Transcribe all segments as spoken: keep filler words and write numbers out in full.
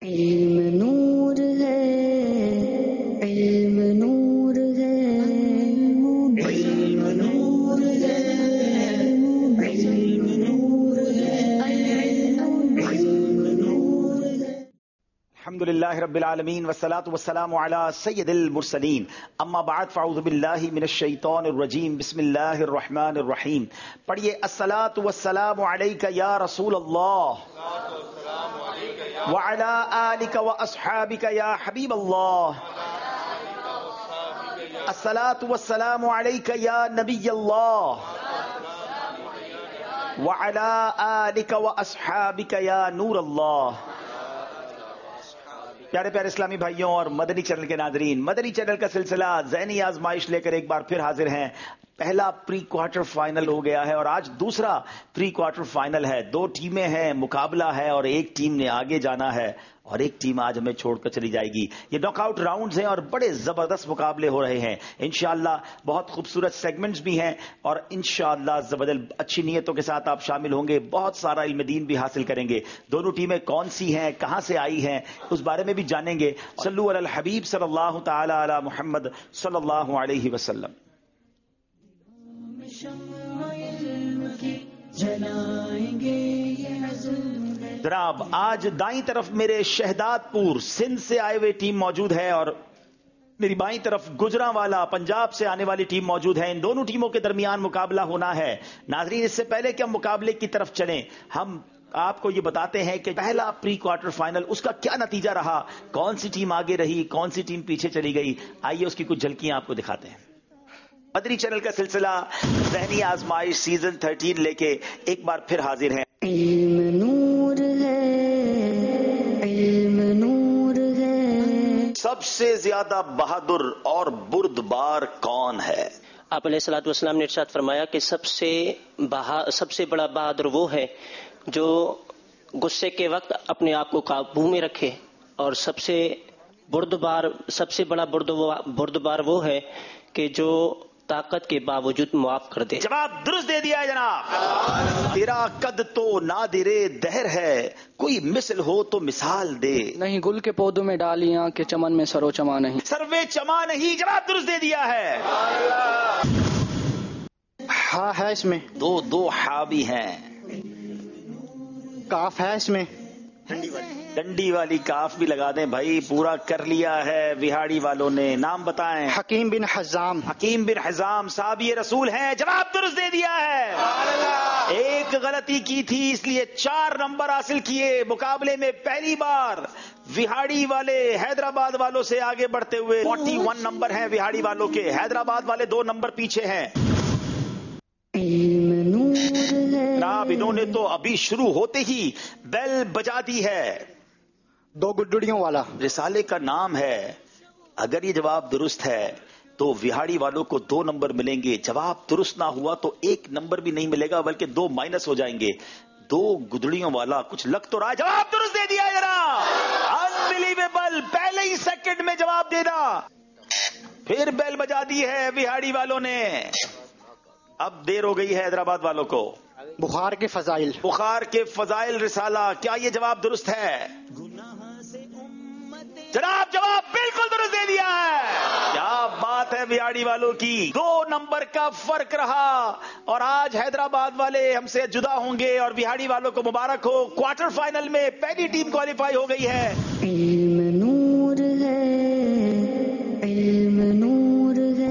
علم نور ہے، علم نور ہے، علم نور ہے، علم نور ہے، علم نور ہے۔ الحمدللہ رب العالمین والصلاة والسلام علی سید المرسلین، اما بعد فاعوذ باللہ من الشیطان الرجیم، بسم اللہ الرحمن الرحیم۔ پڑھیے الصلاۃ والسلام علیک یا رسول اللہ وعلی آلک واصحابک یا حبیب اللہ، الصلاۃ والسلام علیک یا نبی اللہ وعلی آلک واصحابک یا نور اللہ۔ پیارے پیارے اسلامی بھائیوں اور مدنی چینل کے ناظرین، مدنی چینل کا سلسلہ ذہنی آزمائش لے کر ایک بار پھر حاضر ہیں۔ پہلا پری کوارٹر فائنل ہو گیا ہے اور آج دوسرا پری کوارٹر فائنل ہے۔ دو ٹیمیں ہیں، مقابلہ ہے اور ایک ٹیم نے آگے جانا ہے اور ایک ٹیم آج ہمیں چھوڑ کر چلی جائے گی۔ یہ ناک آؤٹ راؤنڈز ہیں اور بڑے زبردست مقابلے ہو رہے ہیں۔ انشاءاللہ بہت خوبصورت سیگمنٹس بھی ہیں اور انشاءاللہ زبردست اچھی نیتوں کے ساتھ آپ شامل ہوں گے، بہت سارا علم دین بھی حاصل کریں گے۔ دونوں ٹیمیں کون سی ہیں، کہاں سے آئی ہیں، اس بارے میں بھی جانیں گے۔ صلو علی الحبیب صلی اللہ تعالی علی محمد صلی اللہ علیہ وسلم۔ جناب آج دائیں طرف میرے شہداد پور سندھ سے آئے ہوئے ٹیم موجود ہے اور میری بائیں طرف گجرانوالا پنجاب سے آنے والی ٹیم موجود ہے۔ ان دونوں ٹیموں کے درمیان مقابلہ ہونا ہے۔ ناظرین، اس سے پہلے کہ ہم مقابلے کی طرف چلیں، ہم آپ کو یہ بتاتے ہیں کہ پہلا پری کوارٹر فائنل اس کا کیا نتیجہ رہا، کون سی ٹیم آگے رہی، کون سی ٹیم پیچھے چلی گئی۔ آئیے اس کی کچھ جھلکیاں آپ کو دکھاتے ہیں۔ مدنی چینل کا سلسلہ ذہنی آزمائش سیزن تھرٹین لے کے ایک بار پھر حاضر ہیں۔ علم نور ہے، علم نور ہے۔ سب سے زیادہ بہادر اور بردبار کون ہے؟ آپ علیہ الصلوۃ والسلام نے ارشاد فرمایا کہ سب سے بہا سب سے بڑا بہادر وہ ہے جو غصے کے وقت اپنے آپ کو قابو میں رکھے، اور سب سے بردبار سب سے بڑا بردبار وہ ہے کہ جو طاقت کے باوجود معاف کر دے۔ جواب درست دے دیا ہے جناب۔ تیرا قد تو نادر دہر ہے، کوئی مثل ہو تو مثال دے۔ نہیں گل کے پودوں میں ڈالیاں کہ چمن میں سرو چما نہیں۔ سروے چما نہیں، جواب درست دے دیا ہے۔ ہاں ہے اس میں، دو دو ہا بھی ہیں۔ کاف ہے اس میں، ڈنڈی والی کاف بھی لگا دیں بھائی، پورا کر لیا ہے وہاڑی والوں نے۔ نام بتائیں۔ حکیم بن حزام۔ حکیم بن حزام صحابی رسول ہیں، جواب درست دے دیا ہے۔ ایک غلطی کی تھی اس لیے چار نمبر حاصل کیے۔ مقابلے میں پہلی بار وہاڑی والے حیدرآباد والوں سے آگے بڑھتے ہوئے فورٹی ون نمبر ہیں وہاڑی والوں کے، حیدرآباد والے دو نمبر پیچھے ہیں۔ جناب انہوں نے تو ابھی شروع ہوتے ہی بیل بجا دی ہے۔ دو گڈڑیوں والا رسالے کا نام ہے۔ اگر یہ جواب درست ہے تو وہاڑی والوں کو دو نمبر ملیں گے، جواب درست نہ ہوا تو ایک نمبر بھی نہیں ملے گا بلکہ دو مائنس ہو جائیں گے۔ دو گدڑیوں والا کچھ لگ تو رہا ہے، جواب درست دے دیا ذرا۔ انبلیویبل، پہلے ہی سیکنڈ میں جواب دینا۔ پھر بیل بجا دی ہے وہاڑی والوں نے۔ اب دیر ہو گئی ہے حیدرآباد والوں کو۔ بخار کے فضائل، بخار کے فضائل رسالہ، کیا یہ جواب درست ہے؟ جناب جواب بالکل درست دے دیا ہے۔ کیا بات ہے وہاڑی والوں کی، دو نمبر کا فرق رہا اور آج حیدرآباد والے ہم سے جدا ہوں گے اور وہاڑی والوں کو مبارک ہو، کوارٹر فائنل میں پہلی ٹیم کوالیفائی ہو گئی ہے۔ علم نور ہے، علم نور ہے۔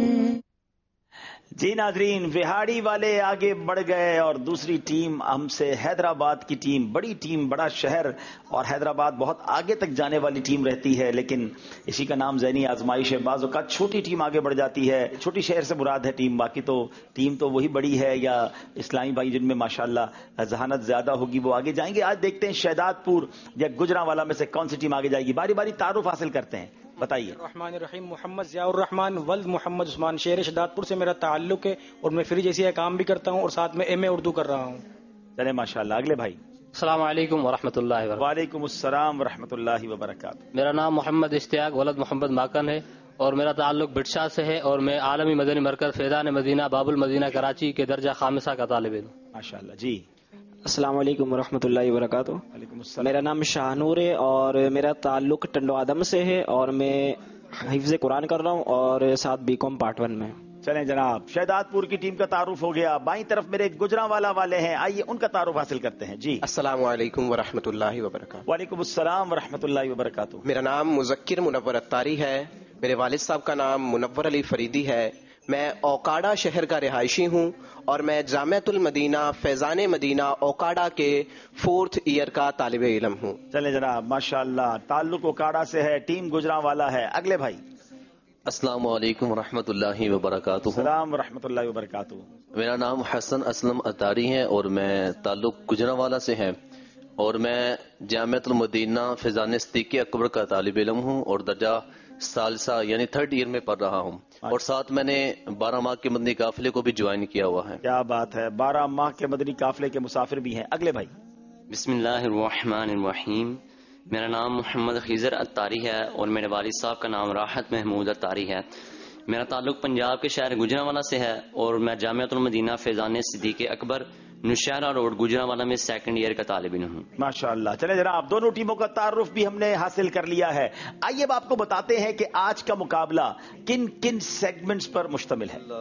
جی ناظرین، وہاڑی والے آگے بڑھ گئے اور دوسری ٹیم ہم سے حیدرآباد کی ٹیم، بڑی ٹیم، بڑا شہر، اور حیدرآباد بہت آگے تک جانے والی ٹیم رہتی ہے، لیکن اسی کا نام ذہنی آزمائش ہے۔ بعض اوقات چھوٹی ٹیم آگے بڑھ جاتی ہے، چھوٹی شہر سے مراد ہے ٹیم، باقی تو ٹیم تو وہی بڑی ہے، یا اسلامی بھائی جن میں ماشاءاللہ ذہانت زیادہ ہوگی وہ آگے جائیں گے۔ آج دیکھتے ہیں شہداد پور یا گجرانوالا میں سے کون سی ٹیم آگے جائے گی۔ باری باری تعارف حاصل کرتے ہیں، بتائیے۔ الرحمن الرحیم، محمد ضیاء الرحمن ولد محمد عثمان، شہر شہداد پور سے میرا تعلق ہے اور میں فری جیسی کام بھی کرتا ہوں اور ساتھ میں ایم اے اردو کر رہا ہوں۔ چلے ماشاءاللہ، اگلے بھائی۔ السلام علیکم ورحمۃ اللہ وبرکاتہ۔ وعلیکم السلام ورحمۃ اللہ وبرکاتہ۔ میرا نام محمد اشتیاق ولد محمد ماکن ہے اور میرا تعلق بٹشاہ سے ہے اور میں عالمی مدنی مرکز فیضان مدینہ باب المدینہ کراچی کے درجہ خامسہ کا طالب علم ہوں۔ ماشاءاللہ جی۔ السلام علیکم ورحمۃ اللہ وبرکاتہ. وعلیکم السلام. میرا نام شاہ نور ہے اور میرا تعلق ٹنڈو آدم سے ہے اور میں حفظ قرآن کر رہا ہوں اور ساتھ بی کام پارٹ ون میں. چلیں جناب، شہداد پور کی ٹیم کا تعارف ہو گیا. بائیں طرف میرے گجرانوالا والے ہیں، آئیے ان کا تعارف حاصل کرتے ہیں. جی السلام علیکم ورحمۃ اللہ وبرکاتہ. وعلیکم السلام ورحمۃ اللہ وبرکاتہ. میرا نام مذکر منور اتاری ہے. میرے والد صاحب کا نام منور علی فریدی ہے. میں اوکاڑا شہر کا رہائشی ہوں اور میں جامعۃ المدینہ فیضان مدینہ اوکاڑا کے فورتھ ایئر کا طالب علم ہوں. چلیں جناب، ماشاءاللہ تعلق اوکاڑا سے ہے، ٹیم گجرانوالا ہے. اگلے بھائی. السلام علیکم ورحمۃ اللہ وبرکاتہ. السلام ورحمۃ اللہ وبرکاتہ. میرا نام حسن اسلم اتاری ہے اور میں تعلق گجرانوالا سے ہے اور میں جامعۃ المدینہ فیضان صدیق اکبر کا طالب علم ہوں اور درجہ ثالثہ یعنی تھرڈ ایئر میں پڑھ رہا ہوں اور ساتھ میں نے بارہ ماہ کے مدنی قافلے کو بھی جوائن کیا ہوا ہے. کیا بات ہے، بارہ ماہ کے مدنی قافلے کے مسافر بھی ہیں. اگلے بھائی. بسم اللہ الرحمن الرحیم. میرا نام محمد خضر اتاری ہے اور میرے والد صاحب کا نام راحت محمود اتاری ہے. میرا تعلق پنجاب کے شہر گجرانوالا سے ہے اور میں جامعۃ المدینہ فیضان صدیق اکبر نوشہرہ روڈ گجرانوالا میں سیکنڈ ایئر کا طالب علم ہوں. ماشاءاللہ. چلے جناب، دونوں ٹیموں کا تعارف بھی ہم نے حاصل کر لیا ہے. آئیے اب آپ کو بتاتے ہیں کہ آج کا مقابلہ کن کن سیگمنٹس پر مشتمل ہے.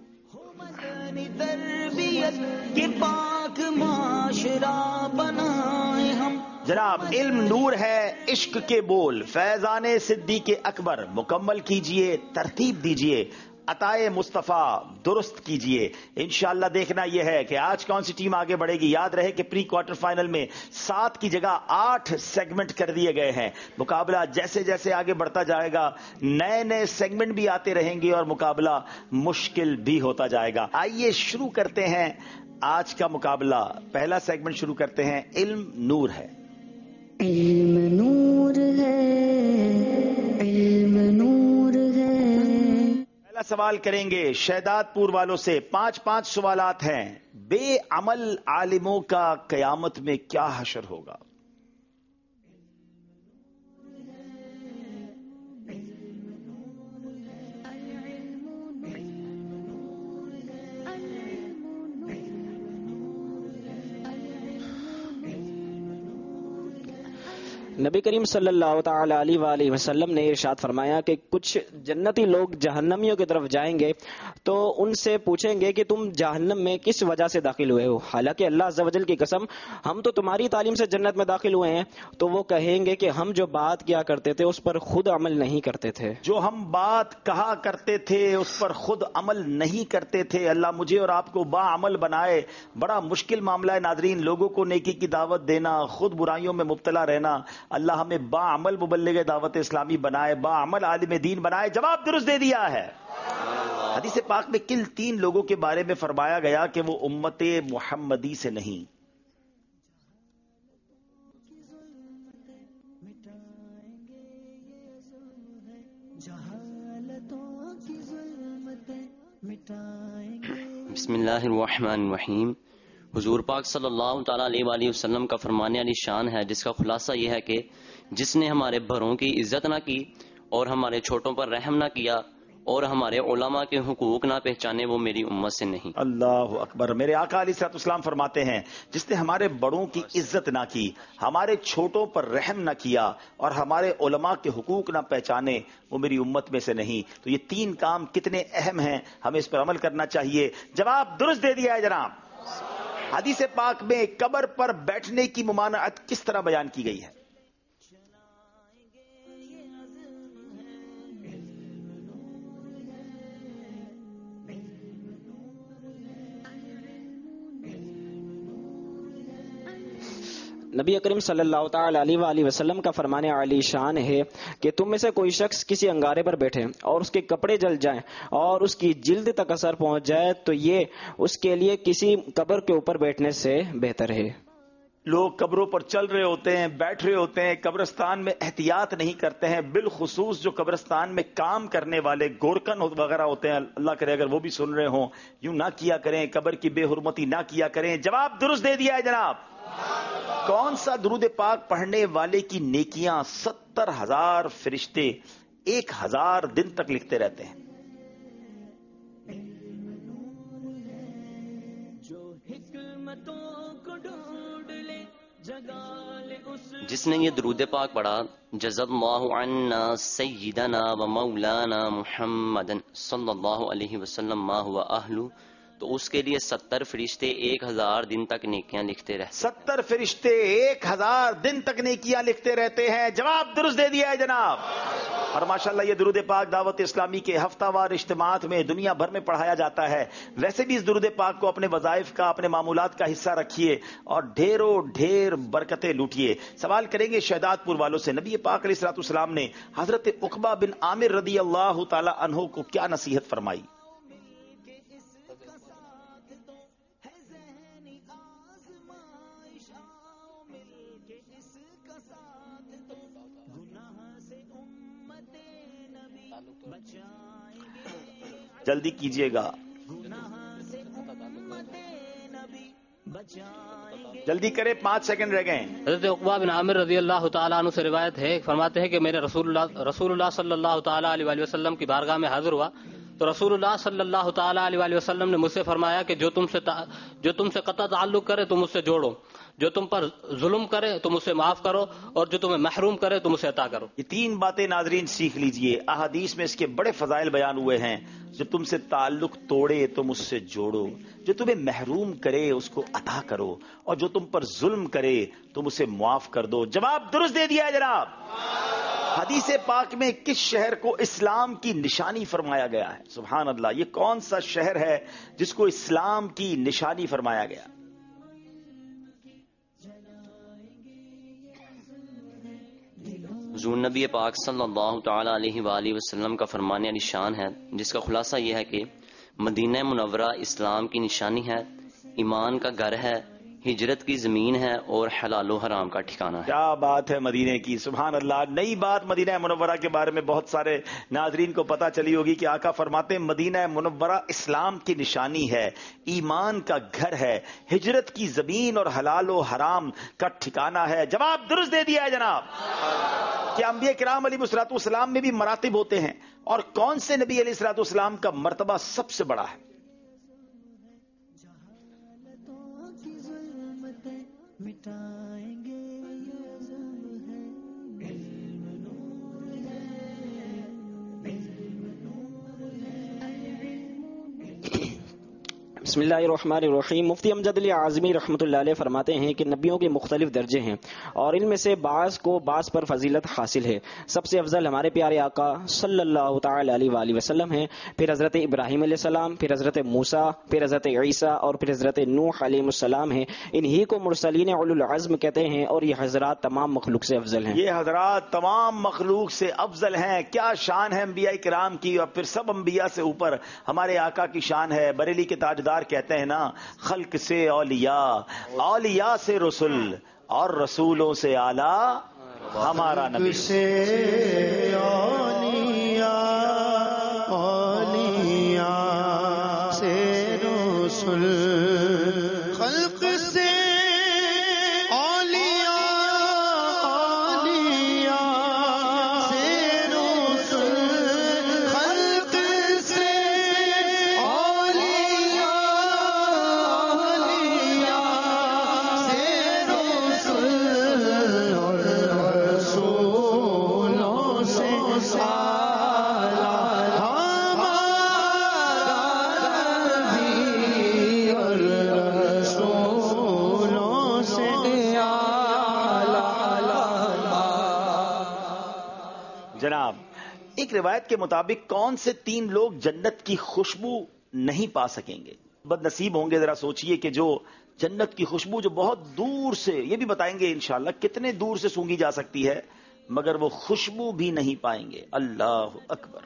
جناب، علم نور ہے، عشق کے بول، فیضان صدیق اکبر. مکمل کیجئے، ترتیب دیجئے، عطائے مصطفیٰ درست کیجئے. انشاءاللہ دیکھنا یہ ہے کہ آج کون سی ٹیم آگے بڑھے گی. یاد رہے کہ پری کوارٹر فائنل میں سات کی جگہ آٹھ سیگمنٹ کر دیے گئے ہیں. مقابلہ جیسے جیسے آگے بڑھتا جائے گا نئے نئے سیگمنٹ بھی آتے رہیں گے اور مقابلہ مشکل بھی ہوتا جائے گا. آئیے شروع کرتے ہیں آج کا مقابلہ. پہلا سیگمنٹ شروع کرتے ہیں. علم نور ہے. علم نور ہے، علم نور ہے. پہلا سوال کریں گے شہداد پور والوں سے. پانچ پانچ سوالات ہیں. بے عمل عالموں کا قیامت میں کیا حشر ہوگا؟ نبی کریم صلی اللہ تعالی علیہ وآلہ وسلم نے ارشاد فرمایا کہ کچھ جنتی لوگ جہنمیوں کی طرف جائیں گے تو ان سے پوچھیں گے کہ تم جہنم میں کس وجہ سے داخل ہوئے ہو، حالانکہ اللہ عز و جل کی قسم ہم تو تمہاری تعلیم سے جنت میں داخل ہوئے ہیں. تو وہ کہیں گے کہ ہم جو بات کیا کرتے تھے اس پر خود عمل نہیں کرتے تھے. جو ہم بات کہا کرتے تھے اس پر خود عمل نہیں کرتے تھے. اللہ مجھے اور آپ کو با عمل بنائے. بڑا مشکل معاملہ ہے ناظرین، لوگوں کو نیکی کی دعوت دینا، خود برائیوں میں مبتلا رہنا. اللہ ہمیں با عمل مبلغ دعوت اسلامی بنائے، با عمل عالم دین بنائے. جواب درست دے دیا ہے. حدیث پاک میں کل تین لوگوں کے بارے میں فرمایا گیا کہ وہ امت محمدی سے نہیں. بسم اللہ الرحمن الرحیم. حضور پاک صلی اللہ تعالیٰ علیہ وآلہ وسلم کا فرمانے علی شان ہے جس کا خلاصہ یہ ہے کہ جس نے ہمارے بڑوں کی عزت نہ کی اور ہمارے چھوٹوں پر رحم نہ کیا اور ہمارے علماء کے حقوق نہ پہچانے وہ میری امت سے نہیں. اللہ اکبر. میرے آقا علیہ الصلوۃ والسلام فرماتے ہیں جس نے ہمارے بڑوں کی عزت نہ کی، ہمارے چھوٹوں پر رحم نہ کیا اور ہمارے علماء کے حقوق نہ پہچانے وہ میری امت میں سے نہیں. تو یہ تین کام کتنے اہم ہیں، ہمیں اس پر عمل کرنا چاہیے. جواب درست دے دیا ہے جناب. حدیث پاک میں قبر پر بیٹھنے کی ممانعت کس طرح بیان کی گئی ہے؟ نبی اکرم صلی اللہ تعالی علیہ وآلہ وسلم کا فرمانے علی شان ہے کہ تم میں سے کوئی شخص کسی انگارے پر بیٹھے اور اس کے کپڑے جل جائیں اور اس کی جلد تک اثر پہنچ جائے تو یہ اس کے لیے کسی قبر کے اوپر بیٹھنے سے بہتر ہے. لوگ قبروں پر چل رہے ہوتے ہیں، بیٹھ رہے ہوتے ہیں، قبرستان میں احتیاط نہیں کرتے ہیں. بالخصوص جو قبرستان میں کام کرنے والے گورکن وغیرہ ہوتے ہیں، اللہ کرے اگر وہ بھی سن رہے ہوں، یوں نہ کیا کریں، قبر کی بے حرمتی نہ کیا کریں. جواب درست دے دیا ہے جناب. کون سا درود پاک پڑھنے والے کی نیکیاں ستر ہزار فرشتے ایک ہزار دن تک لکھتے رہتے ہیں؟ جو حکمتوں کو جس نے یہ درود پاک پڑھا جزا اللہ عنا سیدنا و مولانا محمد صلی اللہ علیہ وسلم ما ہوا اہلو، تو اس کے لیے ستر فرشتے ایک ہزار دن تک نیکیاں لکھتے رہتے ستر فرشتے ایک ہزار دن تک نیکیاں لکھتے رہتے ہیں. جواب درست دے دیا ہے جناب. اور ماشاءاللہ یہ درود پاک دعوت اسلامی کے ہفتہ وار اجتماعات میں دنیا بھر میں پڑھایا جاتا ہے. ویسے بھی اس درود پاک کو اپنے وظائف کا، اپنے معمولات کا حصہ رکھیے اور ڈھیروں ڈھیر برکتیں لوٹیے. سوال کریں گے شہداد پور والوں سے، نبی پاک علیہ الصلوۃ والسلام نے حضرت عقبہ بن عامر رضی اللہ تعالی عنہ کو کیا نصیحت فرمائی؟ جلدی کیجئے گا، جلدی کرے، پانچ سیکنڈ رہ گئے. حضرت عقبہ بن عامر رضی اللہ تعالیٰ عنہ سے روایت ہے، فرماتے ہیں کہ میں نے رسول اللہ رسول اللہ صلی اللہ تعالیٰ علیہ وآلہ وسلم کی بارگاہ میں حاضر ہوا تو رسول اللہ صلی اللہ تعالیٰ علیہ وآلہ وسلم نے مجھ سے فرمایا کہ جو تم سے جو تم سے قطع تعلق کرے تم اس سے جوڑو، جو تم پر ظلم کرے تم اسے معاف کرو، اور جو تمہیں محروم کرے تم اسے عطا کرو. یہ تین باتیں ناظرین سیکھ لیجئے. احادیث میں اس کے بڑے فضائل بیان ہوئے ہیں. جو تم سے تعلق توڑے تم اس سے جوڑو، جو تمہیں محروم کرے اس کو عطا کرو، اور جو تم پر ظلم کرے تم اسے معاف کر دو. جواب درست دے دیا ہے جناب. حدیث پاک میں کس شہر کو اسلام کی نشانی فرمایا گیا ہے؟ سبحان اللہ، یہ کون سا شہر ہے جس کو اسلام کی نشانی فرمایا گیا؟ حضور نبی پاک صلی اللہ تعالی علیہ وآلہ وسلم کا فرمان علی شان ہے، جس کا خلاصہ یہ ہے کہ مدینہ منورہ اسلام کی نشانی ہے، ایمان کا گھر ہے، ہجرت کی زمین ہے اور حلال و حرام کا ٹھکانہ ہے. کیا بات ہے مدینے کی، سبحان اللہ. نئی بات مدینہ منورہ کے بارے میں بہت سارے ناظرین کو پتا چلی ہوگی کہ آقا فرماتے ہیں مدینہ منورہ اسلام کی نشانی ہے، ایمان کا گھر ہے، ہجرت کی زمین اور حلال و حرام کا ٹھکانہ ہے. جواب درست دے دیا ہے جناب. کہ انبیاء کرام علیہ الصلوۃ والسلام میں بھی مراتب ہوتے ہیں، اور کون سے نبی علیہ الصلوۃ والسلام کا مرتبہ سب سے بڑا ہے؟ بسم اللہ الرحمن الرحیم. مفتی امجد علی اعظمی رحمۃ اللہ علیہ فرماتے ہیں کہ نبیوں کے مختلف درجے ہیں اور ان میں سے بعض کو بعض پر فضیلت حاصل ہے. سب سے افضل ہمارے پیارے آقا صلی اللہ تعالی علیہ وآلہ وسلم ہیں، پھر حضرت ابراہیم علیہ السلام، پھر حضرت موسیٰ، پھر حضرت عیسیٰ اور پھر حضرت نوح علیہ السلام ہیں. انہی کو مرسلین اولو العزم کہتے ہیں اور یہ حضرات تمام مخلوق سے افضل ہیں. یہ حضرات تمام مخلوق سے افضل ہیں. کیا شان ہے انبیاء کرام کی، اور پھر سب انبیاء سے اوپر ہمارے آقا کی شان ہے. بریلی کے تاجدار کہتے ہیں نا، خلق سے اولیاء، اولیاء سے رسول، اور رسولوں سے اعلیٰ ہمارا نبی. سے اولیاء، اولیاء سے رسول، خلق سے جناب. ایک روایت کے مطابق کون سے تین لوگ جنت کی خوشبو نہیں پا سکیں گے؟ بد نصیب ہوں گے. ذرا سوچئے کہ جو جنت کی خوشبو جو بہت دور سے، یہ بھی بتائیں گے انشاءاللہ کتنے دور سے سونگی جا سکتی ہے، مگر وہ خوشبو بھی نہیں پائیں گے. اللہ اکبر.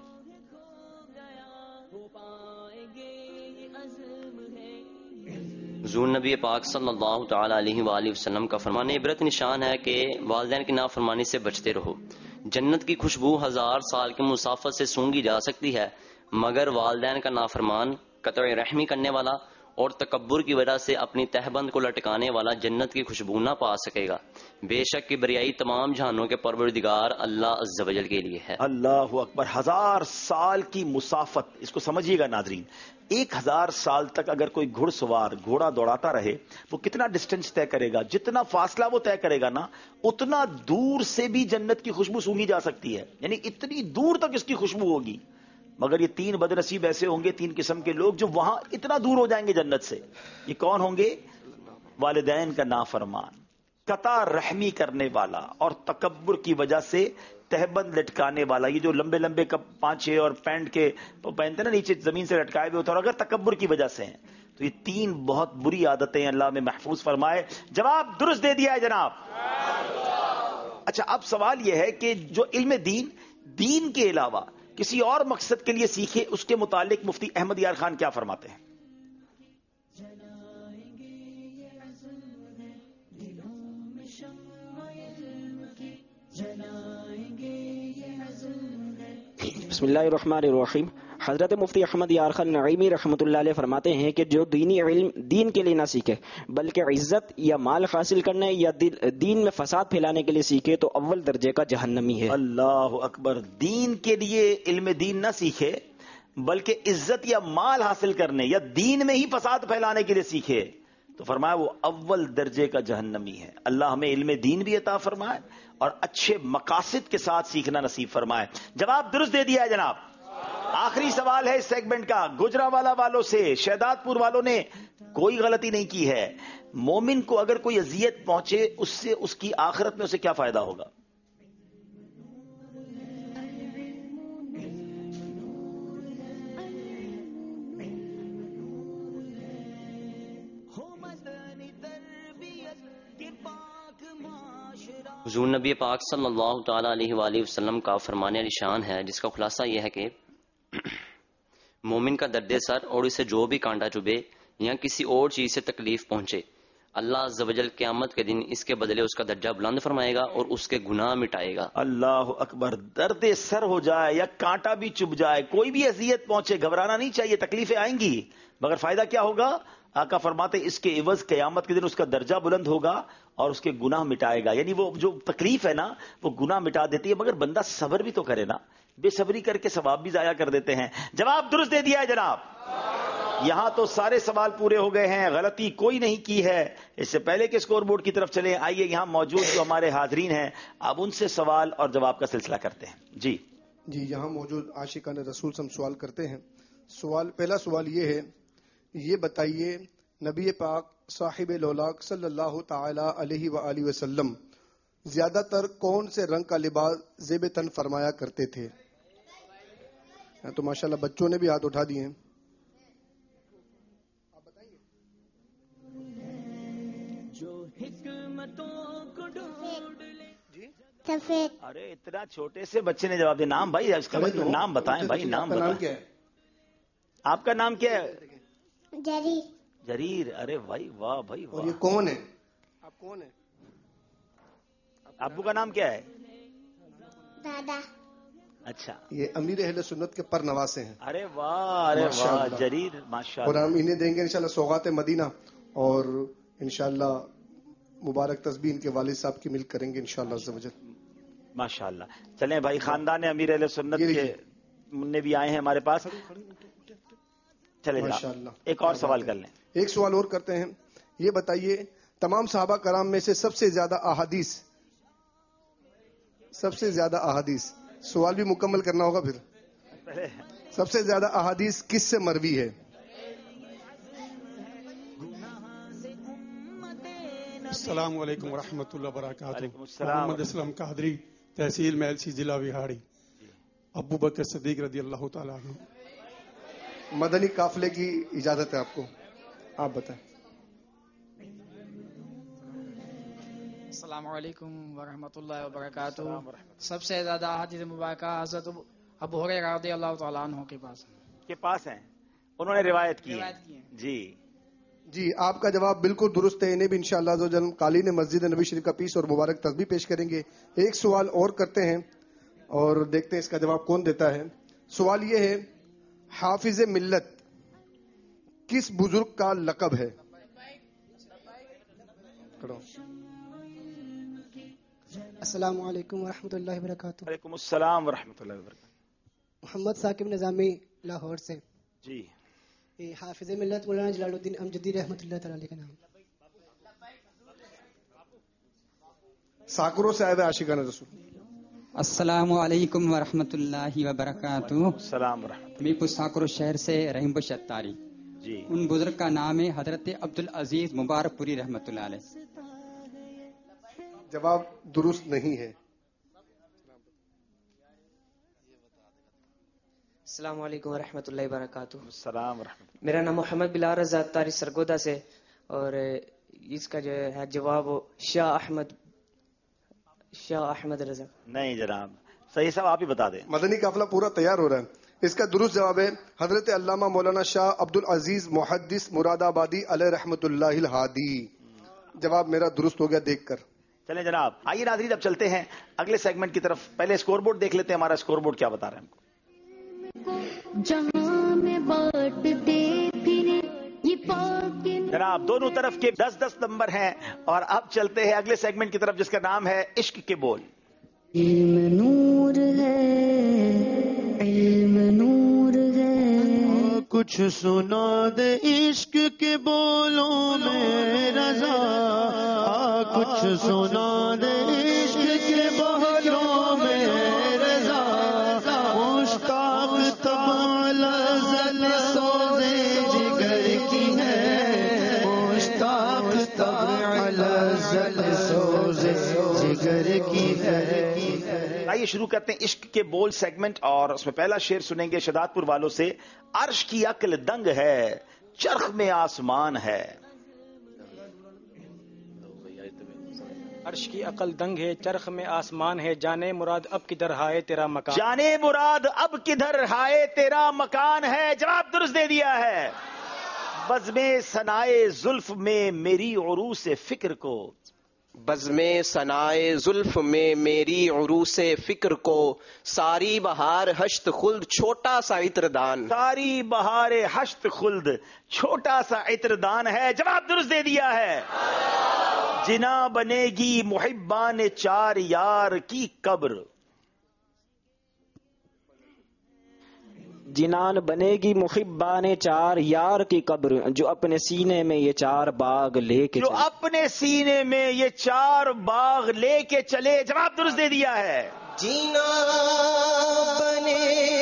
حضور نبی پاک صلی اللہ تعالی علیہ وآلہ وسلم کا فرمان عبرت نشان ہے کہ والدین کی نافرمانی سے بچتے رہو. جنت کی خوشبو ہزار سال کی مسافت سے سونگی جا سکتی ہے، مگر والدین کا نافرمان، قطع رحمی کرنے والا اور تکبر کی وجہ سے اپنی تہبند کو لٹکانے والا جنت کی خوشبو نہ پا سکے گا. بے شک کبریائی تمام جہانوں کے پروردگار اللہ عز و جل کے لیے ہے. اللہ اکبر. ہزار سال کی مسافت، اس کو سمجھیے گا ناظرین. ایک ہزار سال تک اگر کوئی گھڑ سوار گھوڑا دوڑاتا رہے، وہ کتنا ڈسٹینس طے کرے گا؟ جتنا فاصلہ وہ طے کرے گا نا، اتنا دور سے بھی جنت کی خوشبو سونگی جا سکتی ہے. یعنی اتنی دور تک اس کی خوشبو ہوگی. مگر یہ تین بدنصیب ایسے ہوں گے، تین قسم کے لوگ جو وہاں اتنا دور ہو جائیں گے جنت سے. یہ کون ہوں گے؟ والدین کا نافرمان، قطع رحمی کرنے والا اور تکبر کی وجہ سے تہبند لٹکانے والا. یہ جو لمبے لمبے کپ پانچے اور پینٹ کے پہنتے نا نیچے زمین سے لٹکائے ہوئے ہوتے ہیں، اور اگر تکبر کی وجہ سے ہیں تو یہ تین بہت بری عادتیں اللہ میں محفوظ فرمائے. جواب درست دے دیا ہے جناب. اچھا، اب سوال یہ ہے کہ جو علم دین دین کے علاوہ کسی اور مقصد کے لیے سیکھے، اس کے متعلق مفتی احمد یار خان کیا فرماتے ہیں؟ بسم اللہ الرحمن الرحیم. حضرت مفتی احمد یار خان نعیمی رحمۃ اللہ علیہ فرماتے ہیں کہ جو دینی علم دین کے لیے نہ سیکھے بلکہ عزت یا مال حاصل کرنے یا دین میں فساد پھیلانے کے لیے سیکھے تو اول درجے کا جہنمی ہے. اللہ اکبر. دین کے لیے علم دین نہ سیکھے بلکہ عزت یا مال حاصل کرنے یا دین میں ہی فساد پھیلانے کے لیے سیکھے تو فرمایا وہ اول درجے کا جہنمی ہے. اللہ ہمیں علم دین بھی عطا فرمائے اور اچھے مقاصد کے ساتھ سیکھنا نصیب فرمائے. جواب درست دے دیا ہے جناب. آخری سوال ہے اس سیگمنٹ کا. گجرانوالہ والوں سے، شہداد پور والوں نے کوئی غلطی نہیں کی ہے. مومن کو اگر کوئی اذیت پہنچے، اس سے اس کی آخرت میں اسے کیا فائدہ ہوگا؟ حضور نبی پاک صلی اللہ تعالی علیہ وآلہ وسلم کا فرمانے نشان ہے، جس کا خلاصہ یہ ہے کہ مومن کا درد سر اور اسے جو بھی کانٹا چبھے یا کسی اور چیز سے تکلیف پہنچے، اللہ عز و جل قیامت کے دن اس کے بدلے اس کا درجہ بلند فرمائے گا اور اس کے گناہ مٹائے گا. اللہ اکبر. درد سر ہو جائے یا کانٹا بھی چبھ جائے، کوئی بھی اذیت پہنچے، گھبرانا نہیں چاہیے. تکلیفیں آئیں گی مگر فائدہ کیا ہوگا؟ آقا فرماتے اس کے عوض قیامت کے دن اس کا درجہ بلند ہوگا اور اس کے گناہ مٹائے گا. یعنی وہ جو تکلیف ہے نا وہ گناہ مٹا دیتی ہے. مگر بندہ صبر بھی تو کرے نا. بے صبری کر کے ثواب بھی ضائع کر دیتے ہیں. جواب درست دے دیا ہے جناب. یہاں تو سارے سوال پورے ہو گئے ہیں، غلطی کوئی نہیں کی ہے. اس سے پہلے کہ اسکور بورڈ کی طرف چلیں، آئیے یہاں موجود جو ہمارے حاضرین ہیں اب ان سے سوال اور جواب کا سلسلہ کرتے ہیں. جی جی یہاں موجود عاشقان رسول سے ہم سوال کرتے ہیں. سوال پہلا سوال یہ ہے، یہ بتائیے نبی پاک صاحب لولاک صلی اللہ تعالی علیہ وآلہ وسلم زیادہ تر کون سے رنگ کا لباس زیب تن فرمایا کرتے تھے؟ تو ماشاءاللہ بچوں نے بھی ہاتھ اٹھا دیے ہیں. سفید. ارے اتنا چھوٹے سے بچے نے جواب دیا. نام بھائی اس کا نام بتائیں بھائی. نام بتائیں. آپ کا نام کیا ہے؟ جریر. جریر. ارے بھائی واہ بھائی واہ. اور یہ کون ہے؟ آپ کون ہیں؟ ابو کا نام کیا ہے؟ دادا. اچھا. یہ امیر اہل سنت کے پر نواسے ہیں. ارے واہ ارے واہ جریر ماشاءاللہ. اور ہم انہیں دیں گے انشاءاللہ سوغات مدینہ اور انشاءاللہ مبارک تسبیح ان کے والد صاحب کی مل کریں گے انشاءاللہ عز و جل. ماشاءاللہ. چلیں بھائی خاندان امیر اہل سنت کے منع بھی آئے ہیں ہمارے پاس. چلے ماشاءاللہ ایک اور سوال کر لیں. ایک سوال اور کرتے ہیں. یہ بتائیے تمام صحابہ کرام میں سے سب سے زیادہ احادیث سب سے زیادہ احادیث سوال بھی مکمل کرنا ہوگا پھر. سب سے زیادہ احادیث کس سے مروی ہے؟ السلام علیکم ورحمۃ اللہ وبرکاتہ. محمد اسلم قادری، تحصیل میلسی، ضلع وہاڑی. ابو بکر صدیق رضی اللہ تعالیٰ عنہ. مدنی قافلے کی اجازت ہے آپ کو، آپ بتائیں. السلام علیکم ورحمۃ اللہ وبرکاتہ. سب سے زیادہ احادیث مبارکہ حضرت ابو ہریرہ رضی اللہ تعالیٰ عنہ کے پاس کے پاس ہیں، انہوں نے روایت کی ہے. جی جی آپ کا جواب بالکل درست ہے. انہیں بھی انشاءاللہ عز و جل قالین مسجد نبی شریف کا پیس اور مبارک تسبیح پیش کریں گے. ایک سوال اور کرتے ہیں اور دیکھتے ہیں اس کا جواب کون دیتا ہے. سوال یہ ہے، حافظ ملت کس بزرگ کا لقب ہے؟ السلام علیکم ورحمۃ اللہ وبرکاتہ. وعلیکم السلام ورحمۃ اللہ وبرکاتہ. محمد ثاقب نظامی لاہور سے. جی. یہ حافظ ملت مولانا جلال الدین امجدی رحمۃ اللہ تعالی علیہ کا نام. ساکروں سے آئے ہوئے عاشقان رسول. السلام علیکم ورحمۃ اللہ وبرکاتہ. السلام ورحمۃ. میرپور ساکرو شہر سے رحیم بخش اتاری. جی. ان بزرگ کا نام ہے حضرت عبدالعزیز مبارک پوری رحمۃ اللہ علیہ. جواب درست نہیں ہے. السلام علیکم ورحمۃ اللہ وبرکاتہ. السلام ورحمۃ. میرا نام محمد بلال رضا اتاری سرگودا سے، اور اس کا جو ہے جواب شاہ احمد شاہ احمد رضا. نہیں جناب، صحیح صاحب آپ ہی بتا دیں. مدنی قافلہ پورا تیار ہو رہا ہے. اس کا درست جواب ہے حضرت علامہ مولانا شاہ عبدالعزیز محدث مراد آبادی علیہ رحمۃ اللہ الہادی. جواب میرا درست ہو گیا دیکھ کر. چلیں جناب، آئیے ناظرین اب چلتے ہیں اگلے سیگمنٹ کی طرف. پہلے اسکور بورڈ دیکھ لیتے ہیں، ہمارا اسکور بورڈ کیا بتا رہے ہیں. جہاں میں بانٹتے پھرے یہ پاک. جناب دونوں طرف کے دس دس نمبر ہیں، اور اب چلتے ہیں اگلے سیگمنٹ کی طرف جس کا نام ہے عشق کے بول. علم نور ہے، علم نور ہے. کچھ سنا دے عشق کے بولوں میں رضا، کچھ سنا دے عشق کے بولوں میں رضا. مشتاق طبع لذت سوزے جگر کی ہے، مشتاق طبع لذت سوزے جگر کی ہے. آئیے شروع کرتے ہیں عشق کے بول سیگمنٹ، اور اس میں پہلا شعر سنیں گے شداد پور والوں سے. عرش کی عقل دنگ ہے، چرخ میں آسمان ہے. عرش کی عقل دنگ ہے، چرخ میں آسمان ہے. جانے مراد اب کدھر ہائے تیرا مکان. جانے مراد اب کدھر ہائے تیرا مکان ہے. جواب درست دے دیا ہے. بزم ثنائے زلف میں میری عروس فکر کو، بزم ثنائے زلف میں میری عروس فکر کو. ساری بہار ہشت خلد چھوٹا سا عطردان. ساری بہار ہشت خلد چھوٹا سا عطردان ہے. جواب درست دے دیا ہے. جنا بنے گی محبان چار یار کی قبر. جنان بنے گی محبان چار یار کی قبر، جو اپنے سینے میں یہ چار باغ لے کے جو اپنے سینے میں یہ چار باغ لے کے چلے. جواب درست دے دیا ہے. جینا بنے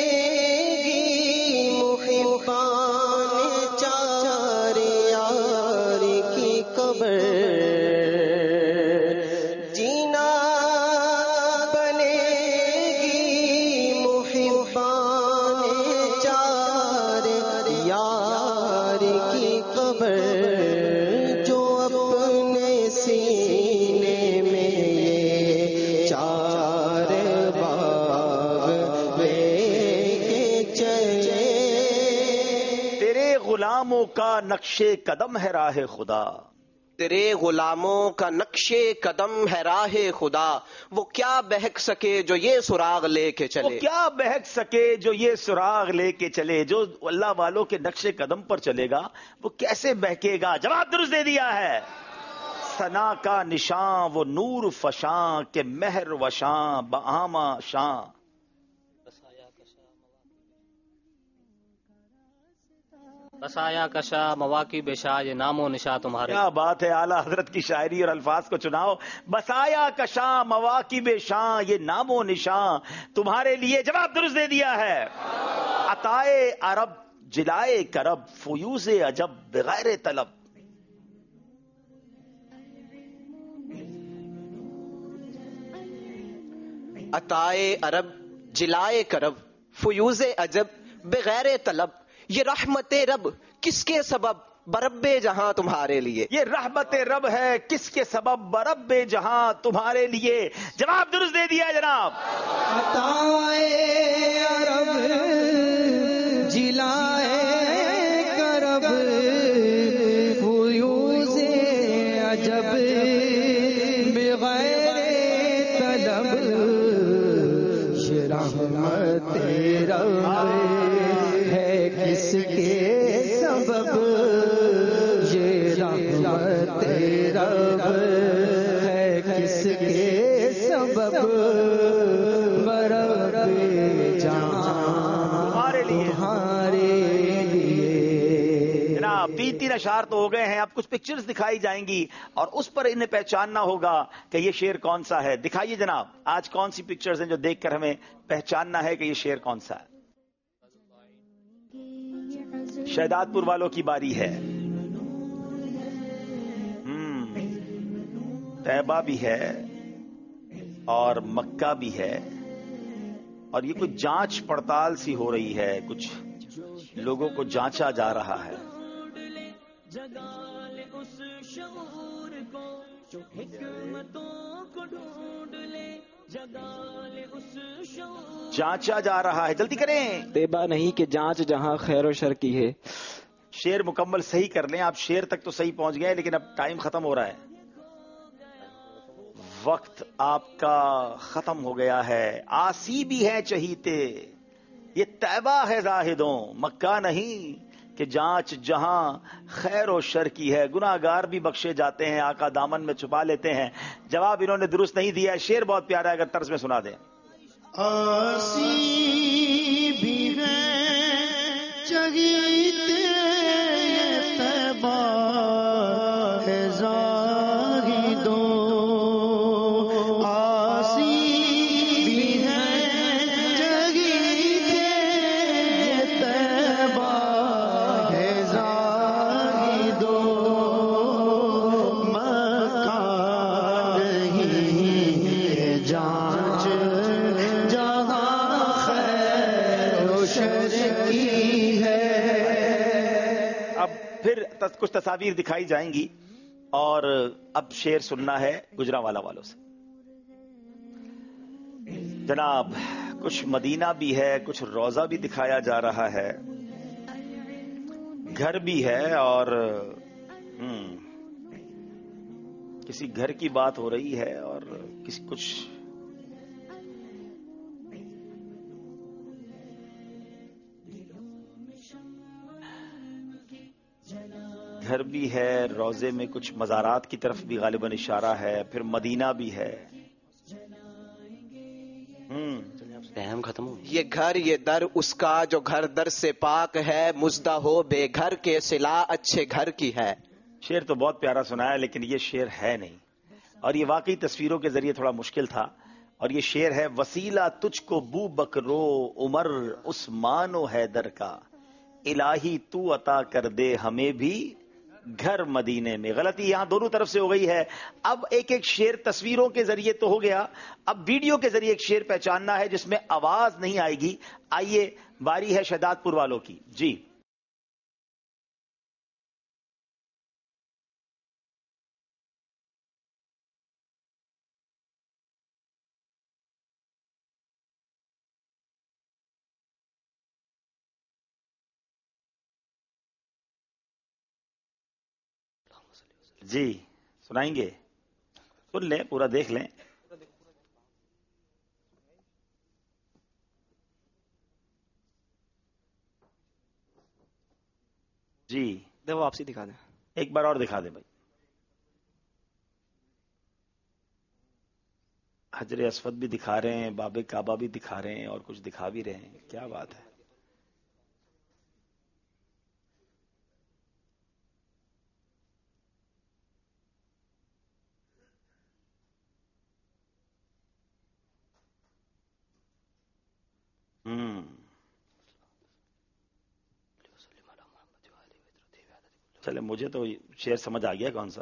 گی محبان چار یار کی قبر. جینا بنے گی محبان چار یار کی قبر. جو اپنے سینے میں یہ چار باغ لے کے چلے. تیرے غلاموں کا نقشے قدم ہے راہ خدا. تیرے غلاموں کا نقشے قدم ہے راہ خدا. وہ کیا بہک سکے جو یہ سراغ لے کے چلے. وہ کیا بہک سکے جو یہ سراغ لے کے چلے. جو اللہ والوں کے نقشے قدم پر چلے گا وہ کیسے بہکے گا. جواب درست دے دیا ہے. ثنا کا نشاں وہ نور فشاں کے مہر وشاں بآما شاں. بسایا کشا مواقع بشا یہ نام و نشا تمہارے. کیا بات ہے، اعلیٰ حضرت کی شاعری اور الفاظ کو چناؤ. بسایا کشا مواقع بشاں یہ نام و نشاں تمہارے لیے. جواب درست دے دیا ہے. عطائے عرب جلائے کرب فیوز عجب بغیر طلب. عطائے عرب جلائے کرب فیوز عجب بغیر طلب. یہ رحمت رب کس کے سبب برب جہاں تمہارے لیے. یہ رحمت رب ہے کس کے سبب برب جہاں تمہارے لیے. جواب درست دے دیا جناب. عطائے عرب جلائے کرب فیوز عجب بغیر طلب. یہ رحمت رب ہے کس کے سبب جناب تین تین اشعار تو ہو گئے ہیں. اب کچھ پکچرز دکھائی جائیں گی اور اس پر انہیں پہچاننا ہوگا کہ یہ شعر کون سا ہے. دکھائیے جناب, آج کون سی پکچرز ہیں جو دیکھ کر ہمیں پہچاننا ہے کہ یہ شعر کون سا ہے. شہداد پور والوں کی باری ہے. طیبہ بھی ہے اور مکہ بھی ہے, اور یہ کچھ جانچ پڑتال سی ہو رہی ہے, کچھ لوگوں کو جانچا جا رہا ہے. جانچا جا رہا ہے, جلدی کریں. طیبہ نہیں کہ جانچ جہاں خیر و شر کی ہے. شعر مکمل صحیح کر لیں آپ. شعر تک تو صحیح پہنچ گئے لیکن اب ٹائم ختم ہو رہا ہے, وقت آپ کا ختم ہو گیا ہے. آسی بھی ہے چہیتے, یہ طیبہ ہے زاہدوں, مکہ نہیں کہ جانچ جہاں خیر و شر کی ہے. گناہگار بھی بخشے جاتے ہیں, آقا دامن میں چھپا لیتے ہیں. جواب انہوں نے درست نہیں دیا. شعر بہت پیارا ہے, اگر طرز میں سنا دیں. آسی بھی ہے چہیتے یہ طیبہ ہے زاہدوں, کچھ تصاویر دکھائی جائیں گی اور اب شعر سننا ہے گجرانوالہ والوں سے. جناب کچھ مدینہ بھی ہے, کچھ روضہ بھی دکھایا جا رہا ہے, گھر بھی ہے, اور کسی گھر کی بات ہو رہی ہے, اور کسی کچھ گھر بھی ہے, روزے میں کچھ مزارات کی طرف بھی غالباً اشارہ ہے, پھر مدینہ بھی ہے. ٹائم ختم ہو. یہ گھر یہ در اس کا جو گھر در سے پاک ہے, مزدہ ہو بے گھر کے صلاح اچھے گھر کی ہے. شعر تو بہت پیارا سنا ہے لیکن یہ شعر ہے نہیں, اور یہ واقعی تصویروں کے ذریعے تھوڑا مشکل تھا. اور یہ شعر ہے وسیلہ تجھ کو بو بکرو عمر عثمان و حیدر کا, الہی تو عطا کر دے ہمیں بھی گھر مدینے میں. غلطی یہاں دونوں طرف سے ہو گئی ہے. اب ایک ایک شعر تصویروں کے ذریعے تو ہو گیا, اب ویڈیو کے ذریعے ایک شعر پہچاننا ہے جس میں آواز نہیں آئے گی. آئیے باری ہے شہداد پور والوں کی. جی جی سنائیں گے, سن لیں, پورا دیکھ لیں. جی وہ واپسی دکھا دیں, ایک بار اور دکھا دیں بھائی. حجر اسود بھی دکھا رہے ہیں, باب کعبہ بھی دکھا رہے ہیں, اور کچھ دکھا بھی رہے ہیں. کیا بات ہے. چلے مجھے تو شعر سمجھ آ گیا کون سا.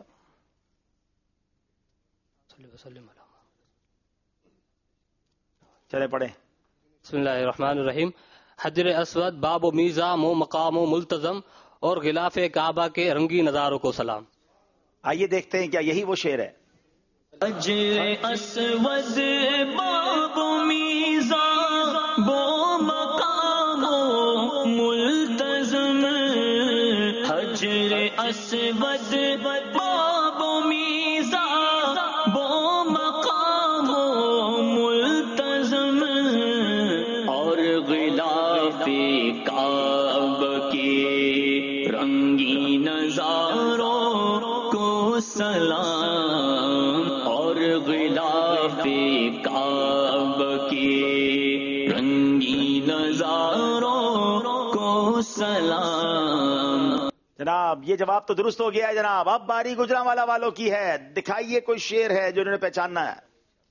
چلے پڑھیں. بسم اللہ الرحمن الرحیم. حجر اسود باب و میزام و مقام و ملتزم اور غلاف کعبہ کے رنگی نظاروں کو سلام. آئیے دیکھتے ہیں کیا یہی وہ شعر ہے. حجر اسود باب و میزام و مقام و ملتزم, حجر اسود باب و میزان و مقام و ملتزم, اور غلاف کعبہ کے رنگی نظاروں کو سلام, اور غلاف کعبہ کے رنگی نظاروں کو سلام. جناب یہ جواب تو درست ہو گیا ہے جناب. اب باری گجرانوالا والوں کی ہے. دکھائیے کوئی شعر ہے جو انہوں نے پہچاننا ہے.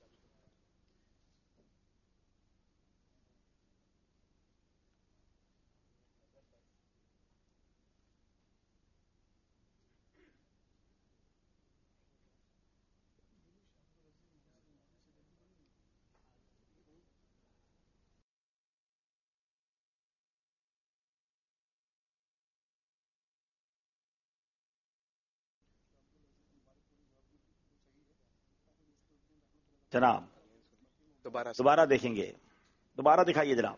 جناب دوبارہ دوبارہ دیکھیں گے. دوبارہ دکھائیے جناب.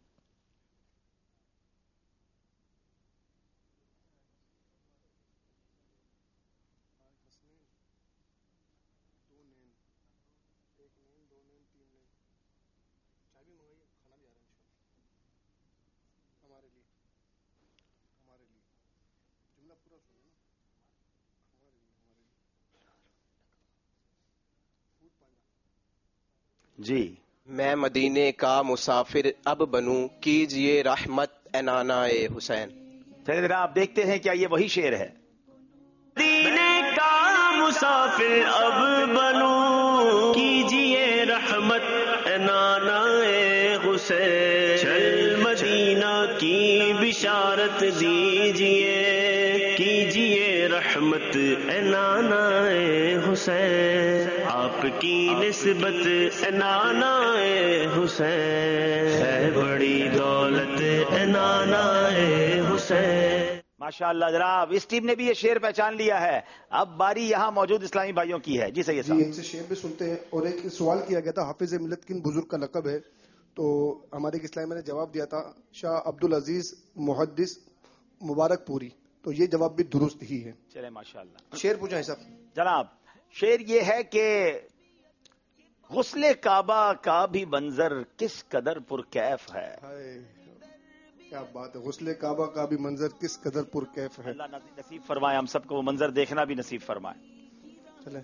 جی میں مدینے کا مسافر اب بنوں کیجئے رحمت انانا حسین. چلے جناب دیکھتے ہیں کیا یہ وہی شعر ہے. مدینے کا مسافر اب بنوں کیجئے رحمت انانا حسین. چل مدینہ کی بشارت دیجئے کیجئے رحمت انانا حسین. آپ کی نسبت انانا حسین ہے بڑی دولت انانا حسین. ماشاء اللہ جناب اس ٹیم نے بھی یہ شعر پہچان لیا ہے. اب باری یہاں موجود اسلامی بھائیوں کی ہے. جی سید صاحب. جی ان سے شعر بھی سنتے ہیں. اور ایک سوال کیا گیا تھا حافظ ملت کن بزرگ کا لقب ہے؟ تو ہمارے ایک اسلامی نے جواب دیا تھا شاہ عبد العزیز محدث مبارک پوری. تو یہ جواب بھی درست ہی ہے. چلے ماشاء اللہ. شعر پوچھا ہے صاحب. جناب شعر یہ ہے کہ غسل کعبہ کا بھی منظر کس قدر پرکیف ہے. کیا بات ہے. غسل کعبہ کا بھی منظر کس قدر پرکیف ہے. اللہ نصیب فرمائے ہم سب کو وہ منظر دیکھنا بھی نصیب فرمائے. چلے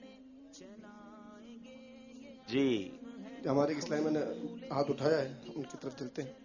جی ہمارے اسلامی نے ہاتھ اٹھایا ہے ان کی طرف چلتے ہیں.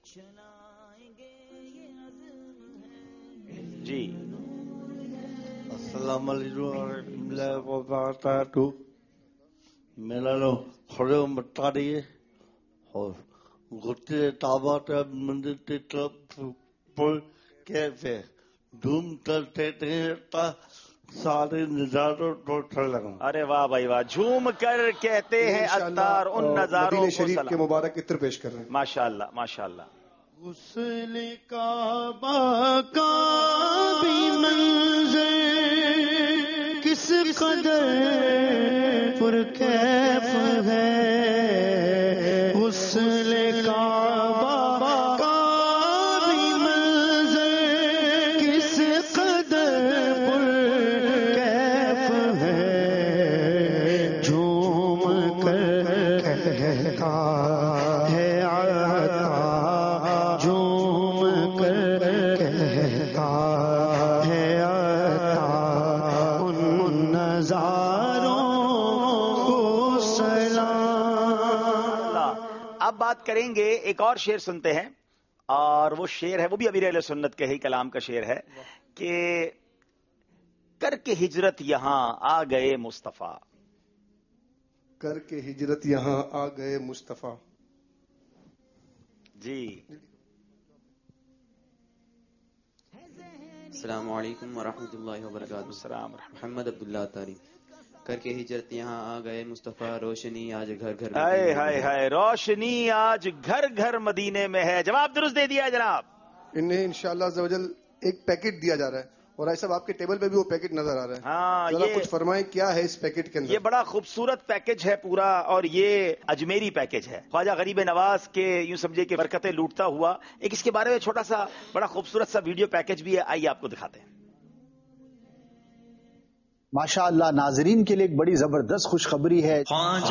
جی السلام علیکم ورحمۃ اللہ وبرکاتہ. میرا نام خرم بٹاری ہے اور گھٹے تابات مندر کی طرف پر کیسے دھوم کرتے ہیں سارے نظاروں کو لگا. ارے واہ بھائی واہ. جھوم کر کہتے ہیں اتار ان نظاروں شریف کے مبارک عطر پیش کر رہے ہیں. ماشاء اللہ ماشاء اللہ. غسل کعبہ کا بھی منظر کس قدر پرکیف ہے. غسل کعبہ کا بھی منظر کس قدر پرکیف ہے. جھوم کر کہتا ہے عطا جھوم کر کہتا ہے عطا ان نظاروں کو سلام. اب بات کریں گے ایک اور شعر سنتے ہیں اور وہ شعر ہے وہ بھی امیر اہل سنت کے ہی کلام کا شعر ہے کہ کر کے ہجرت یہاں آ گئے مصطفیٰ. کر کے ہجرت یہاں آ گئے مصطفیٰ. جی السلام علیکم ورحمۃ اللہ وبرکاتہ. السلام محمد عبداللہ تاری. کر کے ہجرت یہاں آ گئے مصطفیٰ روشنی آج گھر گھر ہائے ہائے ہائے روشنی آج گھر گھر مدینے میں ہے. جواب درست دے دیا جناب. انہیں انشاءاللہ عز و جل ایک پیکٹ دیا جا رہا ہے اور ایسا آپ کے ٹیبل پہ بھی وہ پیکٹ نظر آ رہا ہے. ہاں ذرا یہ کچھ فرمائیں کیا ہے اس پیکٹ کے اندر. یہ بڑا خوبصورت پیکج ہے پورا اور یہ اجمیری پیکج ہے. خواجہ غریب نواز کے یوں سمجھے کہ برکتیں لوٹتا ہوا ایک اس کے بارے میں چھوٹا سا بڑا خوبصورت سا ویڈیو پیکج بھی ہے. آئیے آپ کو دکھاتے ہیں. ماشاء اللہ ناظرین کے لیے ایک بڑی زبردست خوشخبری ہے.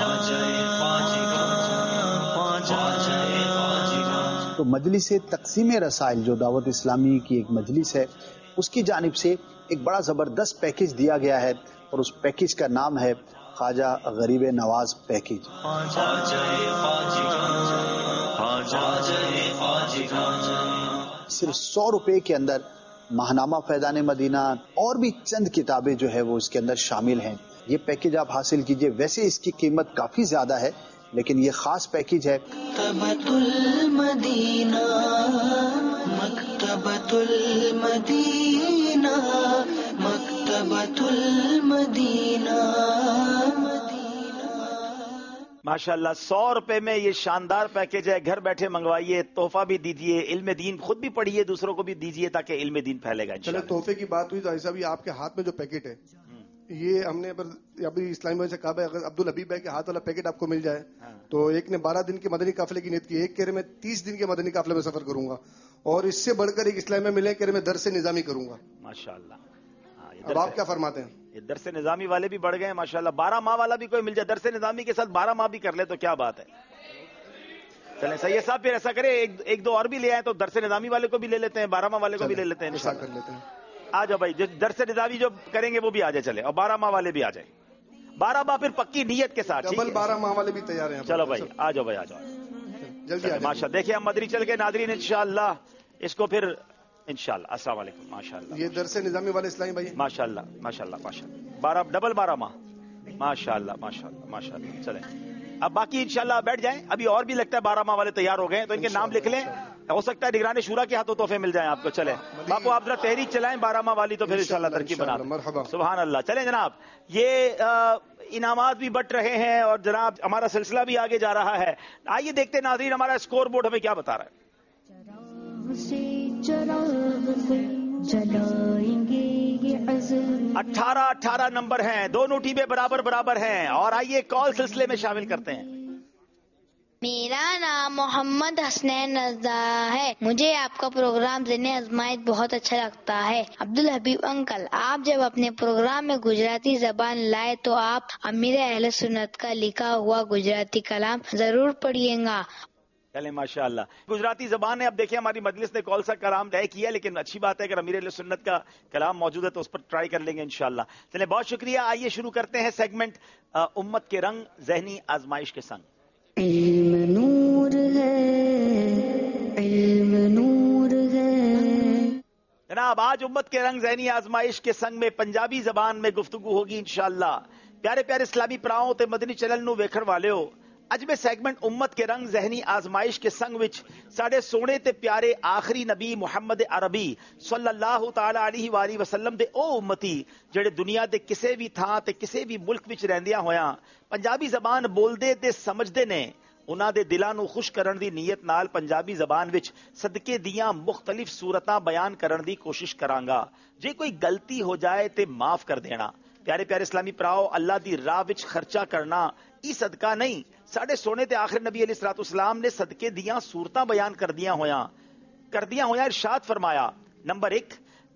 تو مجلس تقسیم رسائل جو دعوت اسلامی کی ایک مجلس ہے اس کی جانب سے ایک بڑا زبردست پیکج دیا گیا ہے اور اس پیکج کا نام ہے خواجہ غریب نواز پیکج. صرف سو روپے کے اندر ماہنامہ فیضان مدینہ اور بھی چند کتابیں جو ہے وہ اس کے اندر شامل ہیں. یہ پیکج آپ حاصل کیجئے. ویسے اس کی قیمت کافی زیادہ ہے لیکن یہ خاص پیکج ہے. مکتبۃ المدینہ مکتبۃ المدینہ مکتبۃ المدینہ. ماشاءاللہ سو روپے میں یہ شاندار پیکج ہے. گھر بیٹھے منگوائیے, تحفہ بھی دیجیے, علم دین خود بھی پڑھیے, دوسروں کو بھی دیجیے تاکہ علم دین پھیلے گا. چلے تحفے کی بات ہوئی تو ایسا بھی آپ کے ہاتھ میں جو پیکٹ ہے یہ ہم نے ابھی اسلامی بھائی سے کہا ہے اگر عبد الحبیب بھائی کے ہاتھ والا پیکٹ آپ کو مل جائے تو ایک نے بارہ دن کے مدنی قافلے کی نیت کی, ایک کہہ رہے میں تیس دن کے مدنی قافلے میں سفر کروں گا, اور اس سے بڑھ کر ایک اسلامیہ ملے کہہ رہے میں درس نظامی کروں گا. ماشاءاللہ. اب آپ کیا فرماتے ہیں؟ یہ درس نظامی والے بھی بڑھ گئے ہیں ماشاءاللہ. بارہ ماہ والا بھی کوئی مل جائے درس نظامی کے ساتھ بارہ ماہ بھی کر لے تو کیا بات ہے. چلیں سید صاحب پھر ایسا کرے ایک دو اور بھی لے آئے تو درس نظامی والے کو بھی لے لیتے ہیں, بارہ ماہ والے کو بھی لے لیتے ہیں. ایسا کر لیتے ہیں. آ جاؤ بھائی, درس نظامی جو کریں گے وہ بھی آ جائے چلے, اور بارہ ماہ والے بھی آ جائے. بارہ ماہ پھر پکی نیت کے ساتھ. ڈبل بارہ ماہ والے بھی تیار ہیں. چلو بھائی آ جاؤ بھائی آ جاؤ جلدی. ماشاء دیکھیے ہم مدری چل کے ناظرین انشاءاللہ اس کو پھر انشاءاللہ. السلام علیکم. ماشاءاللہ یہ درس نظامی والے اسلامی بھائی ماشاءاللہ ماشاءاللہ ماشاءاللہ بارہ ڈبل بارہ ماہ ماشاءاللہ ماشاءاللہ ماشاءاللہ. چلیں اب باقی انشاءاللہ بیٹھ جائیں. ابھی اور بھی لگتا ہے بارہ ماہ والے تیار ہو گئے تو ان کے نام لکھ لیں, ہو سکتا ہے نگران شورا کے ہاتھوں تحفے مل جائیں آپ کو. چلیں باپو آپ ذرا تحریک چلائیں بارہ ماہ والی تو پھر انشاءاللہ ترکیب بنا دیں. سبحان اللہ. چلیں جناب یہ انعامات بھی بٹ رہے ہیں اور جناب ہمارا سلسلہ بھی آگے جا رہا ہے. آئیے دیکھتے ہیں ناظرین ہمارا اسکور بورڈ ہمیں کیا بتا رہا ہے. اٹھارہ اٹھارہ نمبر ہیں, دونوں ٹیمیں برابر برابر ہیں. اور آئیے کال سلسلے میں شامل کرتے ہیں. میرا نام محمد حسنین رضا ہے. مجھے آپ کا پروگرام ذہن آزمائش بہت اچھا لگتا ہے. عبد الحبیب انکل, آپ جب اپنے پروگرام میں گجراتی زبان لائے تو آپ امیر اہل سنت کا لکھا ہوا گجراتی کلام ضرور پڑھیے گا. چلیں ماشاءاللہ گجراتی زبان ہے. اب دیکھیں ہماری مجلس نے کال سا کلام طے کیا, لیکن اچھی بات ہے اگر امیر اہل سنت کا کلام موجود ہے تو اس پر ٹرائی کر لیں گے انشاءاللہ. چلیں بہت شکریہ. آئیے شروع کرتے ہیں سیگمنٹ امت کے رنگ ذہنی آزمائش کے سنگ. علم نور ہے, علم نور ہے. جناب آج امت کے رنگ ذہنی آزمائش کے سنگ میں پنجابی زبان میں گفتگو ہوگی انشاءاللہ. پیارے پیارے اسلامی پراؤں تے مدنی چینل نو ویکھن والےو, اج میں سیگمنٹ امت کے رنگ ذہنی آزمائش کے سنگ وچ ساڈے سونے تے پیارے آخری نبی محمد عربی صلی اللہ تعالی علیہ وآلہ وسلم دے او امتی جڑے دنیا دے کسے بھی تھاں تے کسے بھی ملک وچ رہندیاں ہویاں پنجابی زبان بولدے تے سمجھدے نے, انہاں دے دلاں نو خوش کرن دی نیت نال پنجابی زبان وچ صدقے دیاں مختلف صورتاں بیان کرن دی کوشش کراں گا. جے کوئی غلطی ہو جائے تے معاف کر دینا. پیارے پیارے اسلامی پراؤ, اللہ دی راہ وچ خرچہ کرنا ای صدقہ نہیں, ساڈے سونے تے آخر نبی علیہ الصلوۃ والسلام نے صدقے دیاں صورتاں بیان کر دیاں ہویاں کر دیاں ہویاں ارشاد فرمایا. نمبر ایک,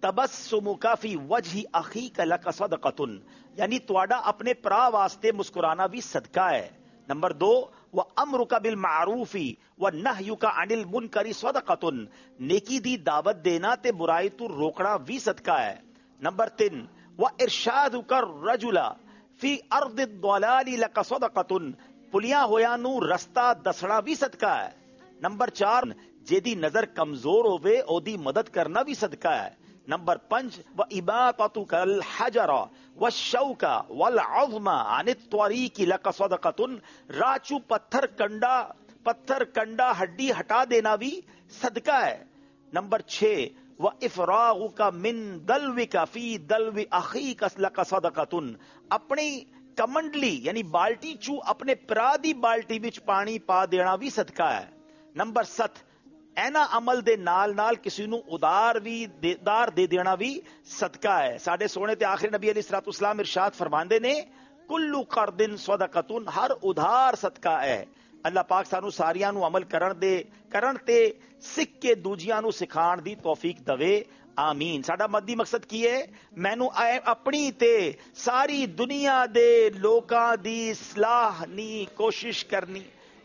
تبسمک فی وجہ اخیک لک صدقۃ, یعنی تواڈا اپنے پرا واسطے مسکرانا بھی صدقہ ہے. نمبر دو, وامرک بالمعروف ونہیک عن المنکر صدقۃ, نیکی دی دعوت دینا تے برائی تو روکنا بھی صدقہ ہے. نمبر تین, وارشادک الرجل فی ارض الضلال لک صدقۃ, پلیاں ہویاں نو رستہ دسنا بھی صدقہ ہے. نمبر چار, جیدی نظر کمزور ہوے او دی مدد کرنا بھی صدقہ ہے. نمبر پنج, وَإِبَاطَتُكَ الْحَجَرَ وَالشَّوْكَ وَالْعَظْمَ عَنِ الطَّرِيقِ لَكَ صَدَقَةٌ, راچو پتھر کنڈا پتھر کنڈا ہڈی ہٹا دینا بھی صدقہ ہے. نمبر چھ, وَإِفْرَاغُكَ مِن دَلْوِكَ فِي دَلْوِ أَخِيكَ لَكَ صَدَقَةٌ, اپنی کمنڈلی یعنی بالٹی چو اپنے پرادی بالٹی وچ پانی پا دینا بھی صدقہ ہے. نمبر سات, اینا عمل دے نال نال کسی نو ادار بھی دار دے دینا بھی صدقہ ہے. ساڈے سونے تے آخر نبی علیہ الصلوۃ والسلام ارشاد فرماندے نے, کلو قرض صدقۃ, ہر ادھار صدقہ ہے. اللہ پاک سانو ساریاں نو عمل کرن دے کرن تے سکھ کے دوجیاں نو سکھان دی توفیق دے, آمین. ساڈا مدی مقصد کی ہے, مینو اپنی تے ساری دنیا دے لوکاں دی اصلاح نی کوشش کرنی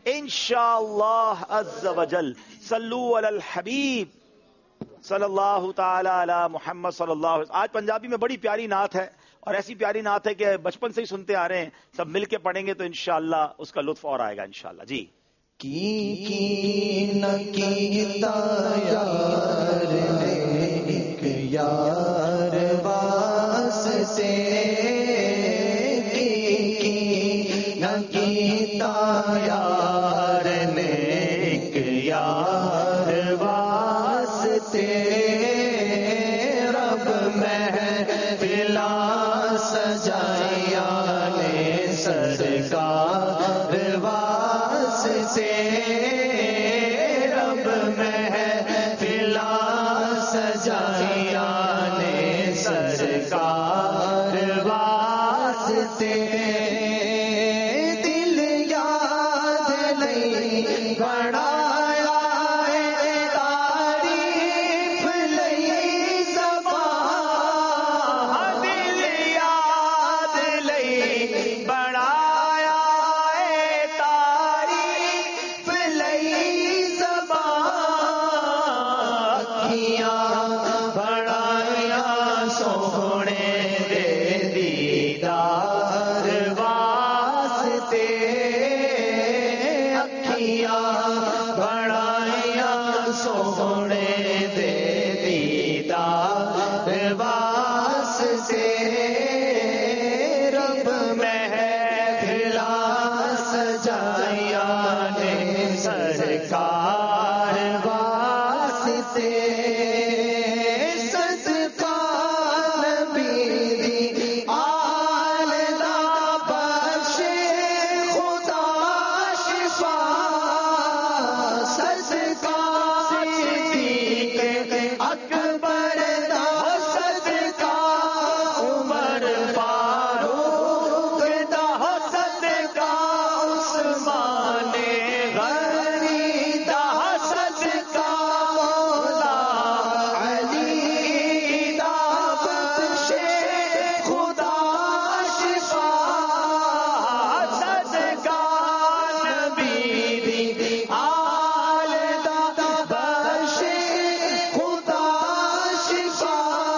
انشاءاللہ عز وجل. صلو علی الحبیب صلی اللہ تعالی علی محمد صلی اللہ علیہ وسلم. آج پنجابی میں بڑی پیاری نعت ہے, اور ایسی پیاری نعت ہے کہ بچپن سے ہی سنتے آ رہے ہیں, سب مل کے پڑھیں گے تو انشاءاللہ اس کا لطف اور آئے گا انشاءاللہ. جی کی کی نہ کیتا یار نے ایک یار واسطے کی کی نہ کیتا یار نے ایک یار واسطے رب محفلا سجایا نے سرکار واسطے رب محفلا سجایا نے سرکار واسطے دل یاد لئی بڑایا تعریف لئی زبان دل یاد لئی بڑایا تعریف لئی زبان اکھیاں بڑایا سونے دے دیدار واسطے اکھیاں بڑایا سونے دے دیدار واسطے رب محفلا سجایا نے سرکار واسطے صدقہ نبی دی آل دا بخشے خدا شفا صدقہ صدیق اکبر دا صدقہ عمر فاروق دا صدقہ عثمان غنی دا صدقہ مولا علی دا بخشے خدا شفا صدقہ نبی دی آل دا بخشے خدا شفا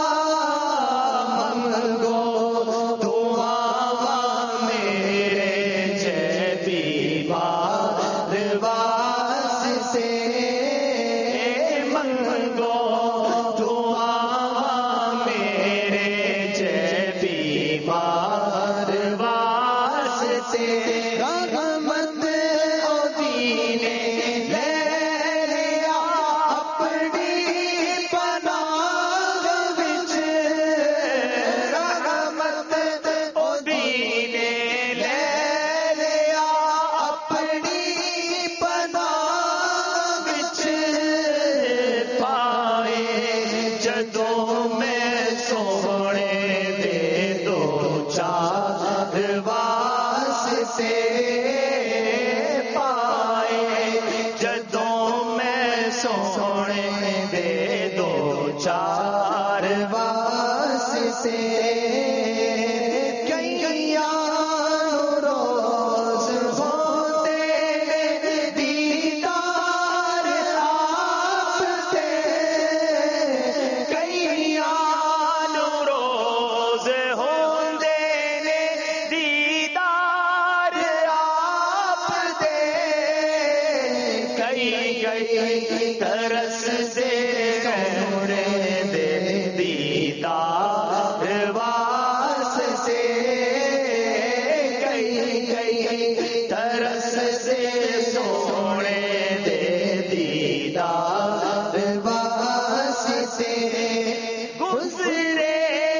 منگو دعا میرے جیبی بار واسطے منگو دعا میرے جیبی بار واسطے رحمت او دینے لے لیا اپنی پناہ وچ رحمت او دینے لے لیا اپنی پناہ وچ پائے جدوں میں سونے دے دو چار واسطے پائے جدوں میں سونے دے دو چار واسطے کئیاں روز ہوتے دیدار آپ سے کئیاں روز ہوندے نے دیدار آپ دے کئی کئی ترس دے گھوڑے دے دیدار واسطے کئی کئی ترس دے سونے دے دیدار واسطے گزرے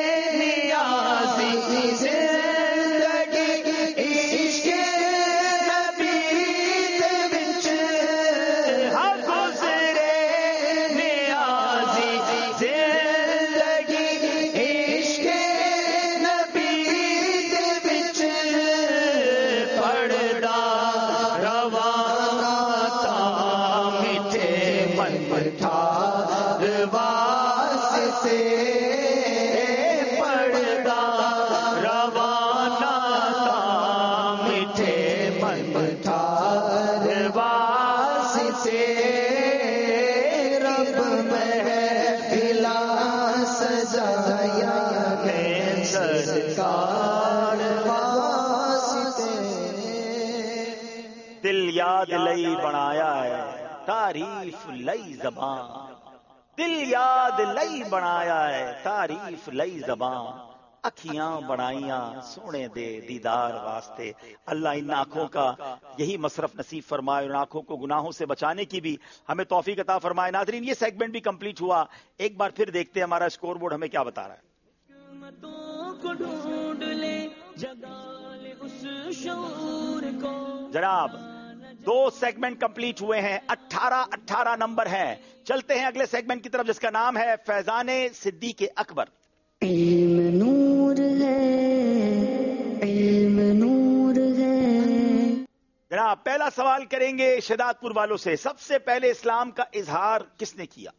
نیازی زندگی عشق نبی دے وچ ہاں گزرے نیازی زندگی عشق نبی دے وچ پڑھدا رواں تا میٹھے من ٹھار واسطے پڑھدا روانہ تا میٹھے من ٹھار واسطے رب محفلا سجایا ہے دل یاد لئی بنا تعریف لئی زبان، دل یاد لئی بنایا ہے تعریف لئی زبان، اکھیاں بنائیاں سونے دے دیدار واسطے۔ اللہ ان آنکھوں کا یہی مصرف نصیب فرمائے، ان آنکھوں کو گناہوں سے بچانے کی بھی ہمیں توفیق عطا فرمائے۔ ناظرین، یہ سیگمنٹ بھی کمپلیٹ ہوا، ایک بار پھر دیکھتے ہیں ہمارا اسکور بورڈ ہمیں کیا بتا رہا ہے۔ جناب دو سیگمنٹ کمپلیٹ ہوئے ہیں، اٹھارہ اٹھارہ نمبر ہیں۔ چلتے ہیں اگلے سیگمنٹ کی طرف جس کا نام ہے فیضان صدیق اکبر۔ علم نور ہے، علم نور ہے۔ جناب پہلا سوال کریں گے شہداد پور والوں سے، سب سے پہلے اسلام کا اظہار کس نے کیا؟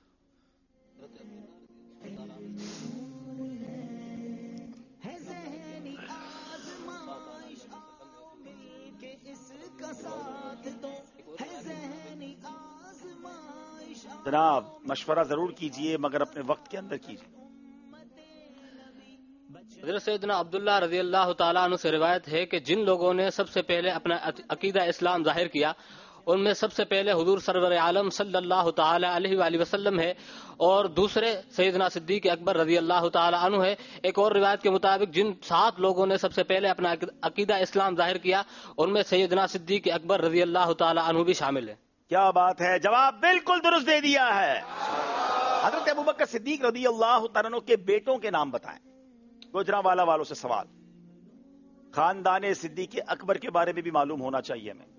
جناب مشورہ ضرور کیجئے مگر اپنے وقت کے اندر کیجئے۔ حضرت سیدنا عبداللہ رضی اللہ تعالیٰ عنہ سے روایت ہے کہ جن لوگوں نے سب سے پہلے اپنا عقیدہ اسلام ظاہر کیا ان میں سب سے پہلے حضور سرور عالم صلی اللہ تعالی علیہ وآلہ وسلم ہے، اور دوسرے سیدنا صدیق اکبر رضی اللہ تعالی عنہ ہے۔ ایک اور روایت کے مطابق جن سات لوگوں نے سب سے پہلے اپنا عقیدہ اسلام ظاہر کیا ان میں سیدنا صدیق اکبر رضی اللہ تعالی عنہ بھی شامل ہے۔ کیا بات ہے، جواب بالکل درست دے دیا ہے۔ حضرت ابوبکر صدیق رضی اللہ تعالیٰ عنہ کے بیٹوں کے نام بتائیں۔ گوجرانوالا والوں سے سوال، خاندان صدیق اکبر کے بارے میں بھی معلوم ہونا چاہیے ہمیں۔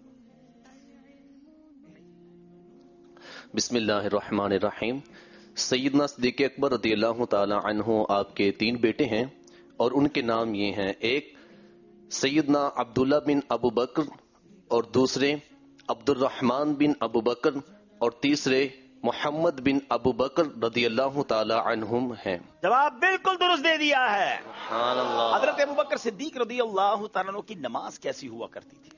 بسم اللہ الرحمن الرحیم۔ سیدنا صدیق اکبر رضی اللہ تعالی عنہ آپ کے تین بیٹے ہیں اور ان کے نام یہ ہیں، ایک سیدنا عبداللہ بن ابو بکر، اور دوسرے عبد الرحمن بن ابو بکر، اور تیسرے محمد بن ابو بکر رضی اللہ تعالی عنہم ہیں۔ جواب بالکل درست دے دیا ہے۔ سبحان اللہ۔ حضرت ابوبکر صدیق رضی اللہ تعالیٰ عنہ کی نماز کیسی ہوا کرتی تھی؟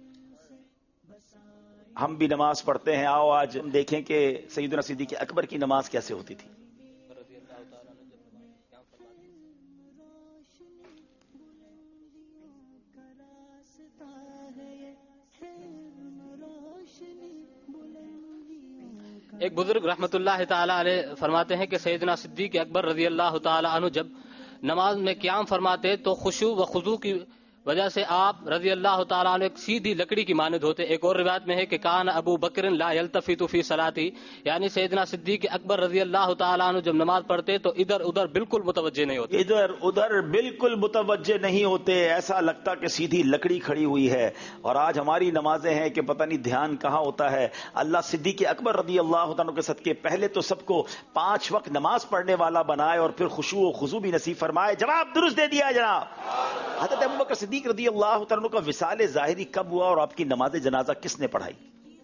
ہم بھی نماز پڑھتے ہیں، آؤ آج ہم دیکھیں کہ سیدنا صدیق اکبر کی نماز کیسے ہوتی تھی۔ ایک بزرگ رحمت اللہ تعالی علیہ فرماتے ہیں کہ سیدنا صدیق اکبر رضی اللہ تعالی عنہ جب نماز میں قیام فرماتے تو خشوع و خضوع کی وجہ سے آپ رضی اللہ تعالیٰ عنہ ایک سیدھی لکڑی کی مانند ہوتے۔ ایک اور روایت میں ہے کہ کان ابو بکر لا یلتفت فی صلاتی، یعنی سیدنا صدیق اکبر رضی اللہ تعالیٰ عنہ جب نماز پڑھتے تو ادھر ادھر بالکل متوجہ نہیں ہوتے، ادھر ادھر بالکل متوجہ نہیں ہوتے، ایسا لگتا کہ سیدھی لکڑی کھڑی ہوئی ہے۔ اور آج ہماری نمازیں ہیں کہ پتہ نہیں دھیان کہاں ہوتا ہے۔ اللہ صدیق اکبر رضی اللہ تعالیٰ کے صدقے پہلے تو سب کو پانچ وقت نماز پڑھنے والا بنائے اور پھر خشوع و خضوع بھی نصیب فرمائے۔ جواب درست دے دیا جناب۔ حضرت ابوبکر صدیق رضی اللہ تعالیٰ کا وصال ظاہری کب ہوا اور آپ کی نماز جنازہ کس نے پڑھائی؟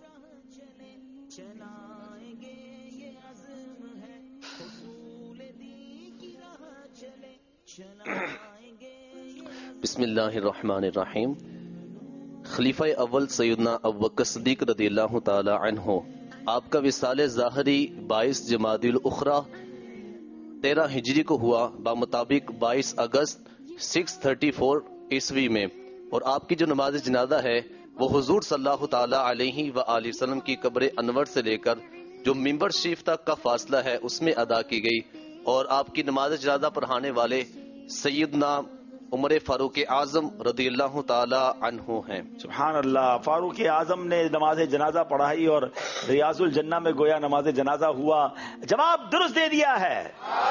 بسم اللہ الرحمن الرحیم۔ خلیفہ اول سیدنا ابوبکر صدیق رضی اللہ تعالی عنہ آپ کا وصال ظاہری بائیس جمادی الاخری تیرہ ہجری کو ہوا، بمطابق بائیس اگست سکس تھرٹی فور عیسوی میں، اور آپ کی جو نماز جنازہ ہے وہ حضور صلی اللہ تعالی علیہ وآلہ وسلم کی قبر انور سے لے کر جو ممبر شریف تک کا فاصلہ ہے اس میں ادا کی گئی، اور آپ کی نماز جنازہ پڑھانے والے سیدنا عمر فاروق اعظم رضی اللہ تعالی عنہ ہیں۔ سبحان اللہ، فاروق اعظم نے نماز جنازہ پڑھائی اور ریاض الجنہ میں گویا نماز جنازہ ہوا۔ جواب درست دے دیا ہے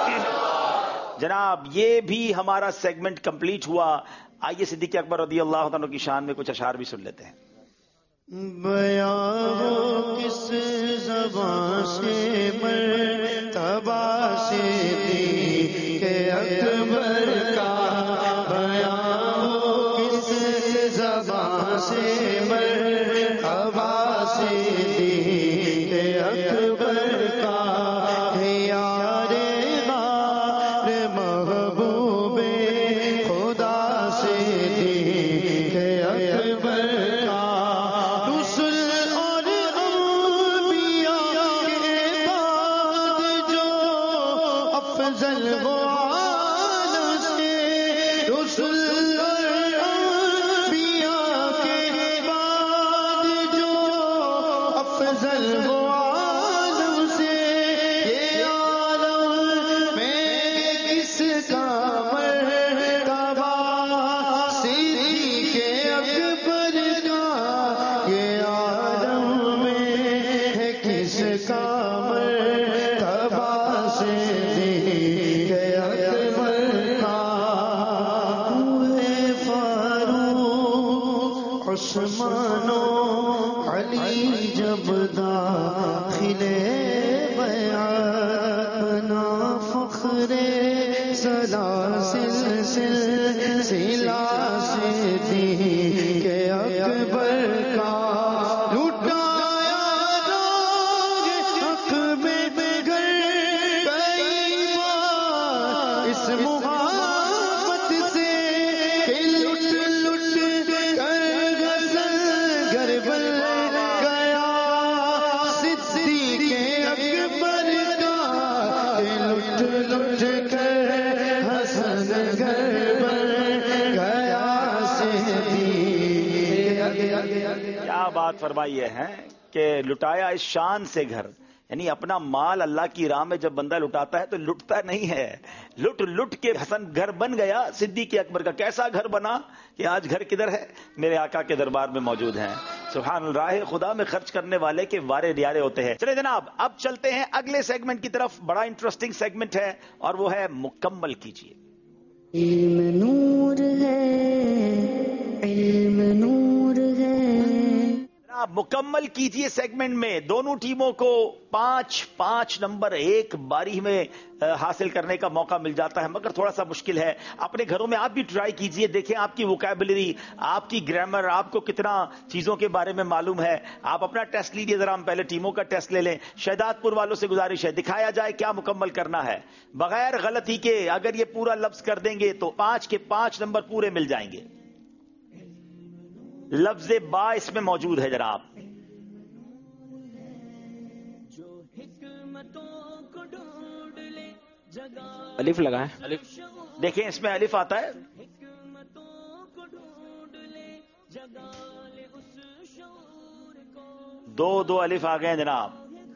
جناب۔ یہ بھی ہمارا سیگمنٹ کمپلیٹ ہوا۔ آئیے صدیق اکبر رضی اللہ عنہ کی شان میں کچھ اشعار بھی سن لیتے ہیں۔ بیان ہو کس زبان سے مرتبہ صدیق اکبر کا، بیان ہو کس زبان سے مرتبہ صدیق اکبر کا، یار غار محبوب خدا صدیق اکبر کا، رسل اور انبیاء کے بعد جو افضل وہ عالم سے، رسل اور انبیاء کے بعد جو افضل गजल वो आलम से, ये आलम में किसका मर्तबा, सिद्दीक़ अकबर का ये आलम में है किसका मर्तबा, सिद्दीक़ अकबर का। हुए फारूक उस्मानो अली जब दाखिले बयाना, फख्रे सलासिल सिलसिला सिद्दीक़ अकबर का। लुटाया राग हक में गर कई बार इस मुहाबत से, कि लुट लुट कर गजल गर बन गया सिद्दीक़ अकबर का, कि लुट लुट कर हसन गर बन गया सिद्दीक़ अकबर। क्या बात फरमाई है कि लुटाया इस शान से घर, यानी अपना माल अल्लाह की राह में जब बंदा लुटाता है तो लुटता नहीं है, लुट लुट के हसन घर बन गया सिद्दीक़ अकबर का। कैसा घर बना कि आज घर किधर है, मेरे आका के दरबार में मौजूद हैं। सुभान, राह खुदा में खर्च करने वाले के वारे न्यारे होते हैं। चले जनाब, अब चलते हैं अगले सेगमेंट की तरफ। बड़ा इंटरेस्टिंग सेगमेंट है और वो है मुकम्मल कीजिए। इल्म नूर है, इल्म नूर है। जनाब, मुकम्मल कीजिए सेगमेंट में दोनों टीमों को पांच पांच नंबर एक बारी में आ, हासिल करने का मौका मिल जाता है, मगर थोड़ा सा मुश्किल है। अपने घरों में आप भी ट्राई कीजिए, देखें आपकी वोकैबुलरी, आपकी ग्रामर, आपको कितना चीजों के बारे में मालूम है। आप अपना टेस्ट लीजिए, जरा हम पहले टीमों का टेस्ट ले लें। शहदादपुर वालों से गुजारिश है, दिखाया जाए क्या मुकम्मल करना है बगैर गलती के। अगर ये पूरा लफ्ज कर देंगे तो पांच के पांच नंबर पूरे मिल जाएंगे। लफ्ज बा इसमें मौजूद है जनाब। अलिफ लगा है, अलिफ देखें, इसमें अलिफ आता है। दो दो अलिफ आ गए हैं जनाब।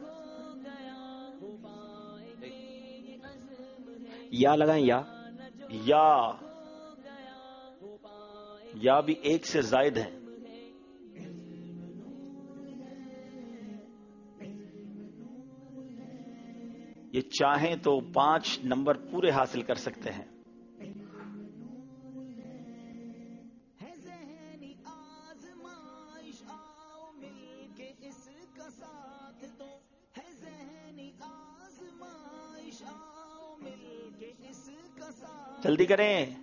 या लगाएं, या या या भी एक से जायद है। ये चाहें तो पांच नंबर पूरे हासिल कर सकते हैं। जल्दी करें।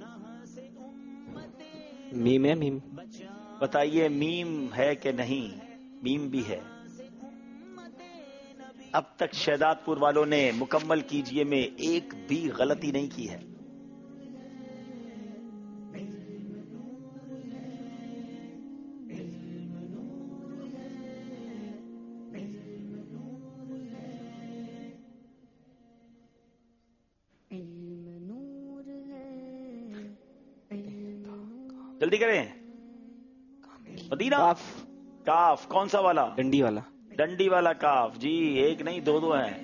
मीम है, मीम बताइए मीम है कि नहीं? मीम भी है। अब तक शहदादपुर वालों ने मुकम्मल कीजिए में एक भी गलती नहीं की है। जल्दी करें। मदीना काफ, काफ कौन सा वाला? डंडी वाला। डंडी वाला काफ जी, एक नहीं दो दो हैं।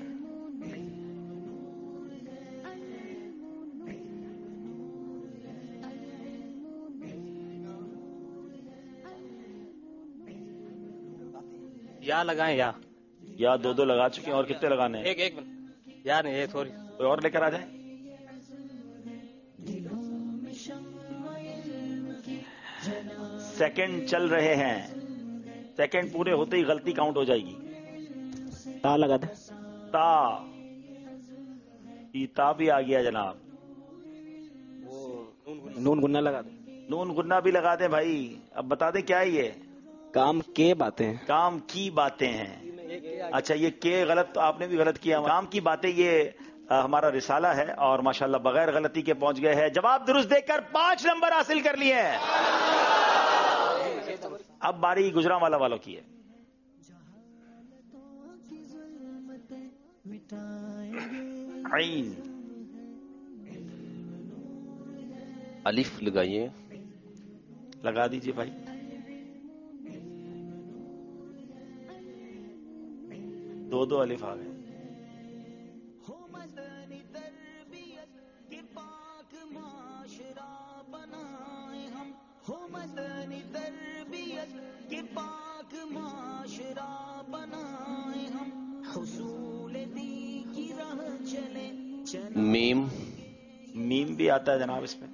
या लगाएं, या या दो दो लगा चुके हैं, और कितने लगाने हैं? एक एक मिनट, या नहीं, ये थोड़ी कोई और लेकर आ जाए। सेकंड चल रहे हैं, सेकंड पूरे होते ही गलती काउंट हो जाएगी। ता लगा दे। ता, ई ता भी आ गया जनाब। नून गुन्ना लगा दे। नून गुन्ना भी लगा दे भाई। अब बता दे क्या है ये? काम के बातें हैं। काम की बातें हैं। अच्छा, ये के गलत तो आपने भी गलत किया। काम की बातें ये आ, हमारा रिसाला है और माशाल्लाह बगैर गलती के पहुंच गए हैं। जवाब दुरुस्त देकर पांच नंबर हासिल कर लिए हैं। अब बारी गुजरांवाला वालों की है। आइन, अलिफ लगाइए। लगा दीजिए भाई। دو دو الف آ گئے. میم میم بھی آتا ہے جناب اس میں.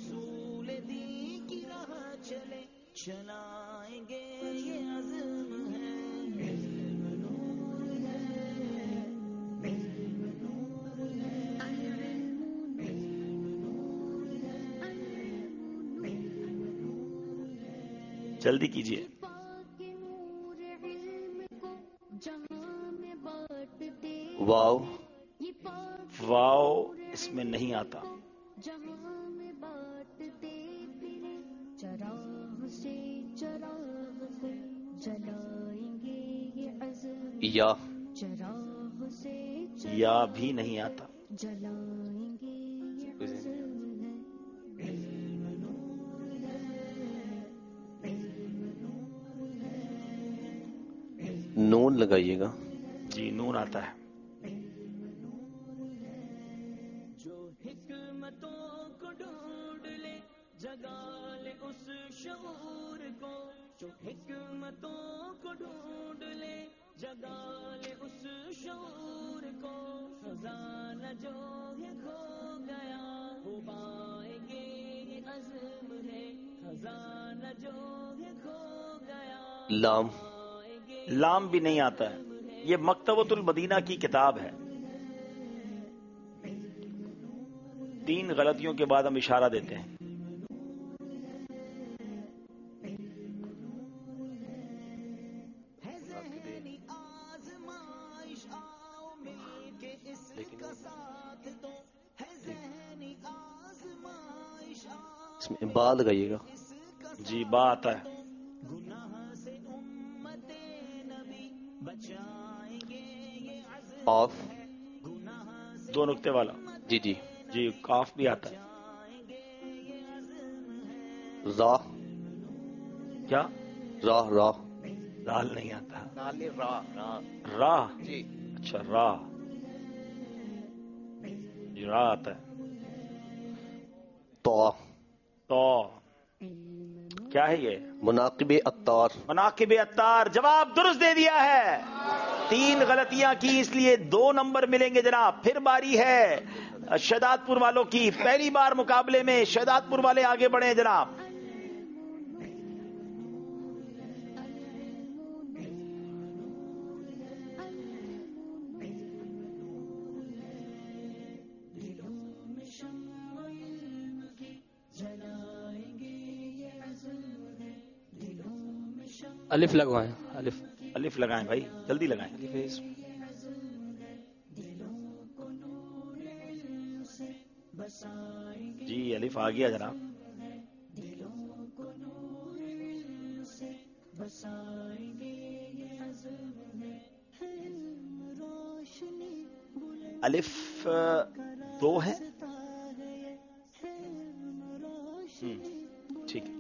جلدی کیجیے. واو واو اس میں نہیں آتا. یا یا بھی نہیں آتا. نون لگائیے گا. جی نون آتا ہے. لام لام بھی نہیں آتا ہے. یہ مکتبۃ المدینہ کی کتاب ہے. تین غلطیوں کے بعد ہم اشارہ دیتے ہیں. اس میں با لگائیے گا. جی با آتا ہے. آف دو نقطے والا. جی جی جی کاف بھی آتا ہے. را کیا را را رال نہیں آتا. را را جی اچھا را جی را آتا ہے. تو تو کیا ہے یہ؟ مناقب اتار. مناقب اتار. جواب درست دے دیا ہے. تین غلطیاں کی اس لیے دو نمبر ملیں گے جناب. پھر باری ہے شہداد پور والوں کی. پہلی بار مقابلے میں شہداد پور والے آگے بڑھے جناب. الف لگوائیں. الف الف لگائیں بھائی جلدی لگائیں. جی الف آ گیا جناب. الف دو ہے. ٹھیک ہے.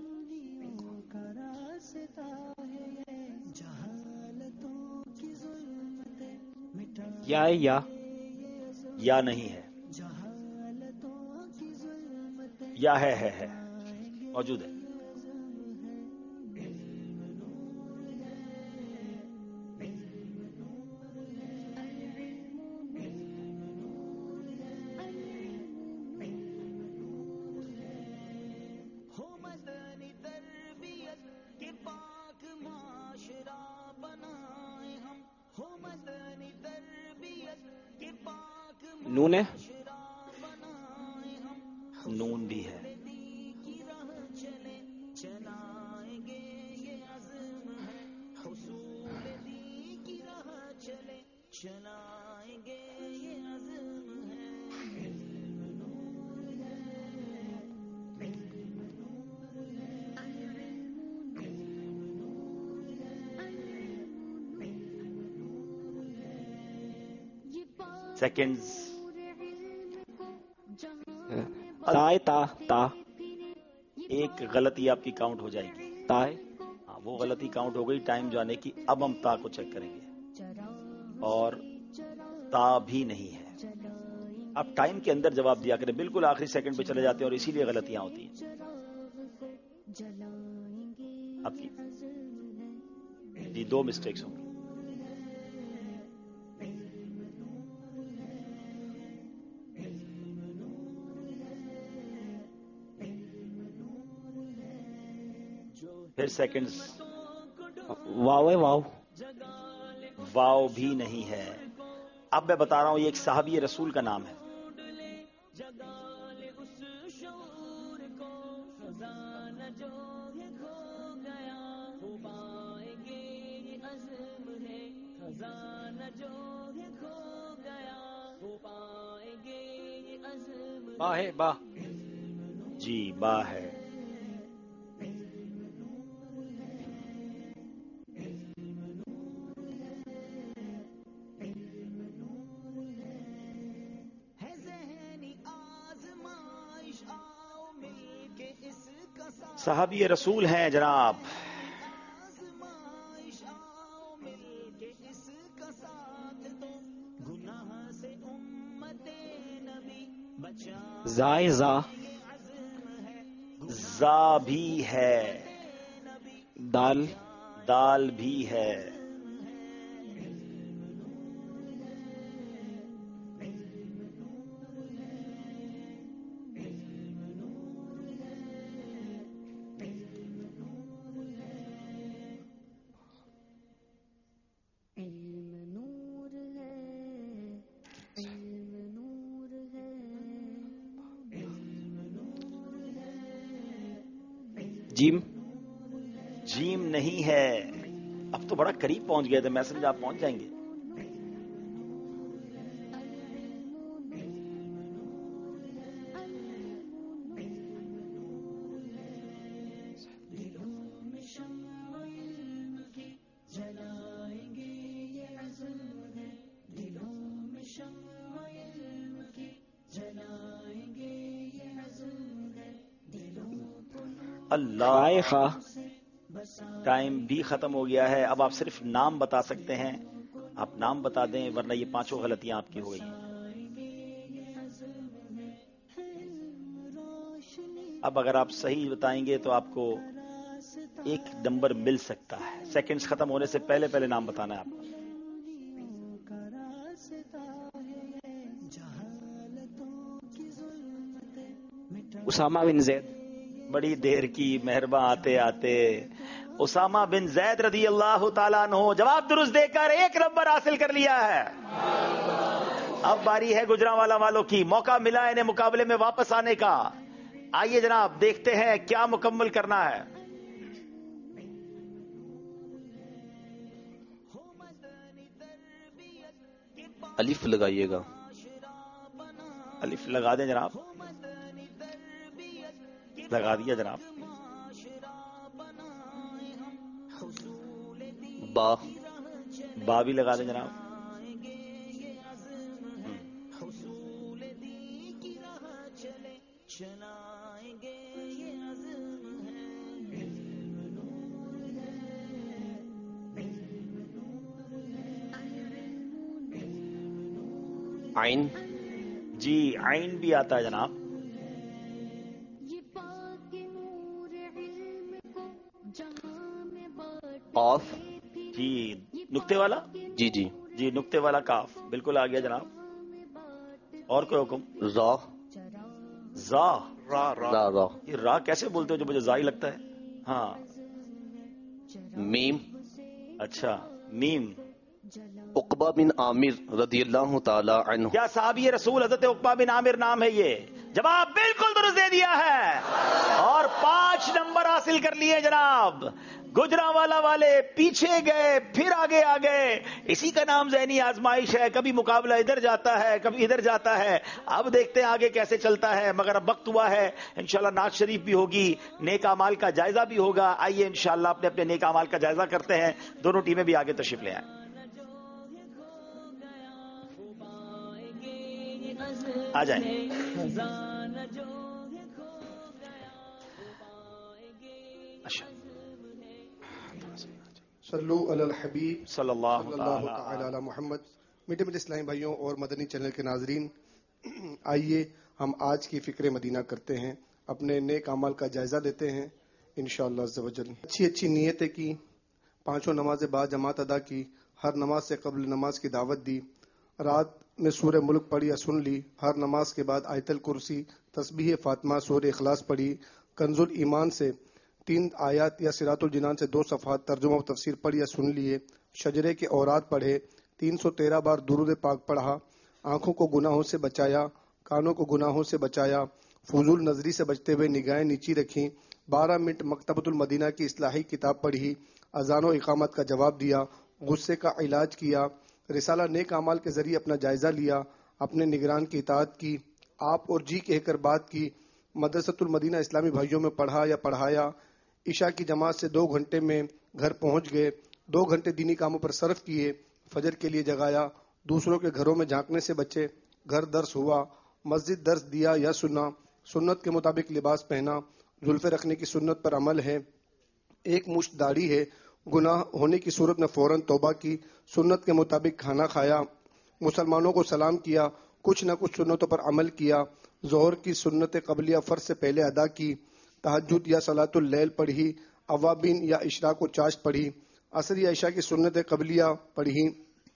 یا یا یا نہیں ہے. یا ہے ہے ہے موجود ہے. نون ہے. نون بھی ہے. سیکنڈز. تائے تا تا ایک غلطی آپ کی کاؤنٹ ہو جائے گی. تائے ہاں وہ غلطی کاؤنٹ ہو گئی ٹائم جانے کی. اب ہم تا کو چیک کریں گے. اور تا بھی نہیں ہے. آپ ٹائم کے اندر جواب دیا کریں, بالکل آخری سیکنڈ پہ چلے جاتے ہیں اور اسی لیے غلطیاں ہوتی ہیں آپ کی. جی دو مسٹیکس ہوں گی. پھر سیکنڈز. واو ہے, واو واو بھی نہیں ہے. اب میں بتا رہا ہوں یہ ایک صحابی رسول کا نام ہے. با ہے, با جی با ہے. صحابی رسول ہیں جناب. زائے زا زا بھی ہے. دال دال بھی ہے. جیم جیم نہیں ہے. اب تو بڑا قریب پہنچ گئے تھے, میں سمجھا آپ پہنچ جائیں گے. اللہ, ٹائم بھی ختم ہو گیا ہے. اب آپ صرف نام بتا سکتے ہیں. آپ نام بتا دیں ورنہ یہ پانچوں غلطیاں آپ کی ہو گئی ہیں. اب اگر آپ صحیح بتائیں گے تو آپ کو ایک نمبر مل سکتا ہے. سیکنڈز ختم ہونے سے پہلے پہلے نام بتانا ہے آپ کو. اسامہ بن زید. بڑی دیر کی مہرباں آتے آتے. اسامہ بن زید رضی اللہ تعالیٰ عنہ جواب درست دے کر ایک نمبر حاصل کر لیا ہے. اب باری ہے گجرانوالا والوں کی. موقع ملا انہیں مقابلے میں واپس آنے کا. آئیے جناب دیکھتے ہیں کیا مکمل کرنا ہے. الف لگائیے گا. الف لگا دیں جناب. لگا دیا جناب. با با بھی لگا دیں جناب. عین. جی عین بھی آتا ہے جناب. قاف. جی نقطے والا. جی جی جی نقطے والا کاف بالکل آ گیا جناب. اور کوئی حکم. را. زا را را را یہ را کیسے بولتے ہو جو مجھے زا ہی لگتا ہے. ہاں. میم. اچھا میم. عقبہ بن عامر رضی اللہ تعالی عنہ. کیا صحابی رسول حضرت عقبہ بن عامر نام ہے یہ؟ جواب بالکل درست دے دیا ہے اور پانچ نمبر حاصل کر لیے جناب. گجرانوالا والے پیچھے گئے پھر آگے آ گئے. اسی کا نام ذہنی آزمائش ہے. کبھی مقابلہ ادھر جاتا ہے کبھی ادھر جاتا ہے. اب دیکھتے ہیں آگے کیسے چلتا ہے. مگر اب وقت ہوا ہے انشاءاللہ نعت شریف بھی ہوگی, نیک اعمال کا جائزہ بھی ہوگا. آئیے انشاءاللہ اپنے اپنے نیک اعمال کا جائزہ کرتے ہیں. دونوں ٹیمیں بھی آگے تشریف لے آئیں. آ جائیں. اچھا صلو علی الحبیب صلی اللہ صلی اللہ تعالی علی محمد. میٹھے میٹھے اسلامی بھائیوں اور مدنی چینل کے ناظرین، آئیے ہم آج کی فکر مدینہ کرتے ہیں، اپنے نیک اعمال کا جائزہ لیتے ہیں انشاءاللہ عز و جل. اچھی اچھی نیتیں کی، پانچوں نمازیں با جماعت ادا کی، ہر نماز سے قبل نماز کی دعوت دی، رات میں سورہ ملک پڑھی یا سن لی، ہر نماز کے بعد آیت الکرسی، تسبیح فاطمہ، سورہ اخلاص پڑھی، کنز الایمان سے تین آیات یا صراط الجنان سے دو صفحات ترجمہ و تفسیر پڑھی یا سن لیے، شجرے کے اورات پڑھے، تین سو تیرہ بار درود پاک پڑھا، آنکھوں کو گناہوں سے بچایا، کانوں کو گناہوں سے بچایا، فضول نظری سے بچتے ہوئے نگاہیں نیچی رکھیں، بارہ منٹ مکتبۃ المدینہ کی اصلاحی کتاب پڑھی، اذان و اقامت کا جواب دیا، غصے کا علاج کیا، رسالہ نیک اعمال کے ذریعے اپنا جائزہ لیا، اپنے نگران کی اطاعت کی، آپ اور جی کہہ کر بات کی، مدرسۃ المدینہ اسلامی بھائیوں میں پڑھا یا پڑھایا، عشاء کی جماعت سے دو گھنٹے میں گھر پہنچ گئے، دو گھنٹے دینی کاموں پر صرف کیے، فجر کے لیے جگایا، دوسروں کے گھروں میں جھانکنے سے بچے، گھر درس ہوا، مسجد درس دیا یا سنا، سنت کے مطابق لباس پہنا، زلفے رکھنے کی سنت پر عمل ہے، ایک مشت داڑھی ہے، گناہ ہونے کی صورت میں فوراً توبہ کی، سنت کے مطابق کھانا کھایا، مسلمانوں کو سلام کیا، کچھ نہ کچھ سنتوں پر عمل کیا، ظہر کی سنت قبلیہ فرض سے پہلے ادا کی، تہجد یا صلاۃ اللیل پڑھی، اوابین یا اشراق و چاشت پڑھی، عصر یا عشاء کی سنت قبلیہ پڑھی،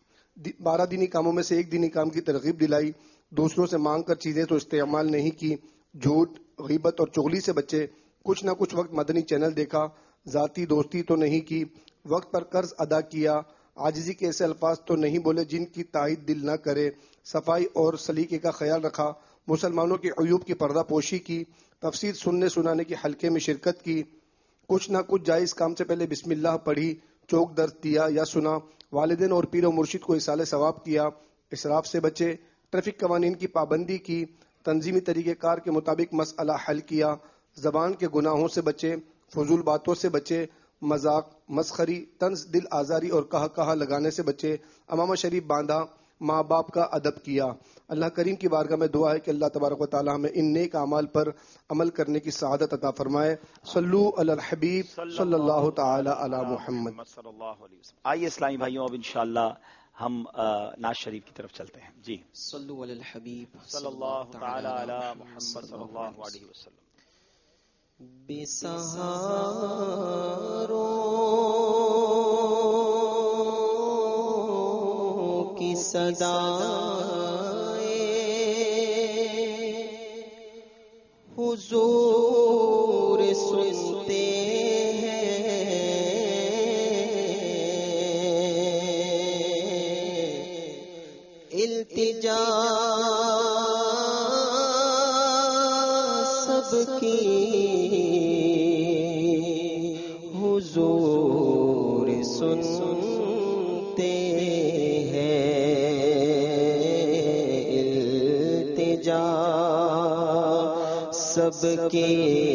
بارہ دینی کاموں میں سے ایک دینی کام کی ترغیب دلائی، دوسروں سے مانگ کر چیزیں تو استعمال نہیں کی، جھوٹ، غیبت اور چغلی سے بچے، کچھ نہ کچھ وقت مدنی چینل دیکھا، ذاتی دوستی تو نہیں کی، وقت پر قرض ادا کیا، عاجزی کے ایسے الفاظ تو نہیں بولے جن کی تائید دل نہ کرے، صفائی اور سلیقے کا خیال رکھا، مسلمانوں کے عیوب کی پردہ پوشی کی، تفسیر سننے سنانے کی حلقے میں شرکت کی، کچھ نہ کچھ جائز کام سے پہلے بسم اللہ پڑھی، چوک درد دیا یا سنا، والدین اور پیر و مرشد کو اصالہ ثواب کیا، اسراف سے بچے، ٹریفک قوانین کی پابندی کی، تنظیمی طریقہ کار کے مطابق مسئلہ حل کیا، زبان کے گناہوں سے بچے، فضول باتوں سے بچے، مذاق، مسخری، طنز، دل آزاری اور کہا کہا لگانے سے بچے، امامہ شریف باندھا، ماں باپ کا ادب کیا. اللہ کریم کی بارگاہ میں دعا ہے کہ اللہ تبارک و تعالی ہمیں ان نیک اعمال پر عمل کرنے کی سعادت عطا فرمائے. صلو علی الحبیب صلی اللہ تعالی علی محمد صلی اللہ علیہ وسلم. آئیے اسلامی بھائیوں، اب انشاءاللہ ہم ناز شریف کی طرف چلتے ہیں. جی صلو علی الحبیب صلی اللہ تعالی علی محمد صلی اللہ علیہ وسلم. بسہاروں کی صدائے حضور سنتے ہیں، التجا سب کی حضور سنتے ہیں، التجا سب کی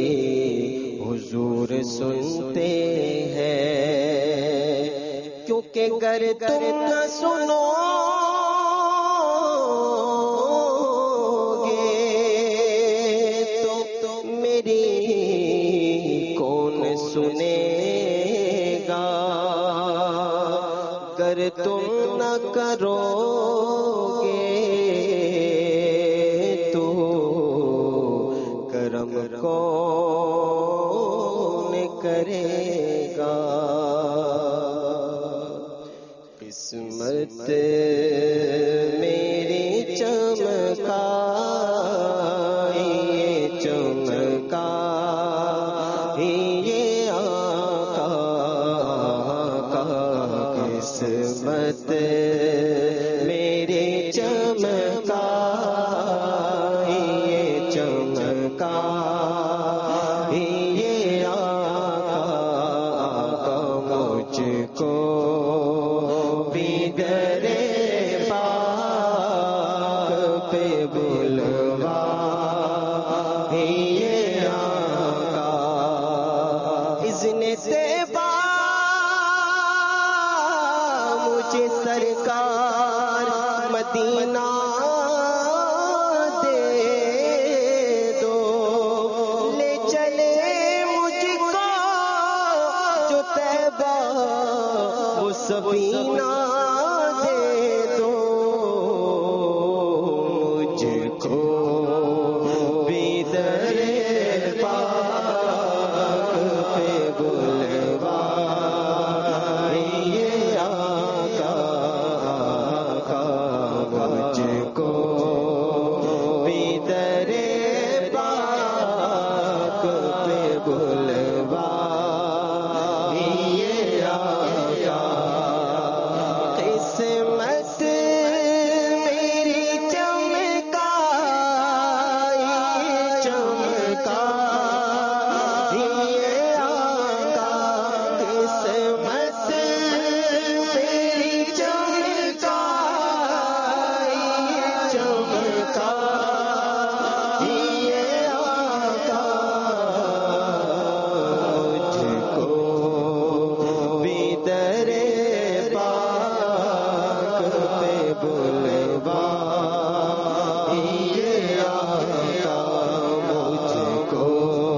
حضور سنتے ہیں، کیونکہ گر تم نہ سنو سنے گا، گر تم نہ کرو گے تو کرم کون کرے گا. قسمت میری چمکا چمکا قسمت میرے چمکا یہ چمکا یہ آقا مجھ کو بھی درے پاک پہ بلوا یہ آقا اذن طیبہ مجھے سرکار مدینہ دے دو، لے چلے مجھ کو جو طیبہ سفینہ دے دو مجھ کو بھی در پاک پہ بلوا یہ آقا آقا مجھ کو بھی در پاک پہ بلوا قسمت میری چمکا چمکا یہ آقا قسمت میری چمکا چمکا یہ آقا مجھ کو بھی در بلوا یہ آقا مجھ کو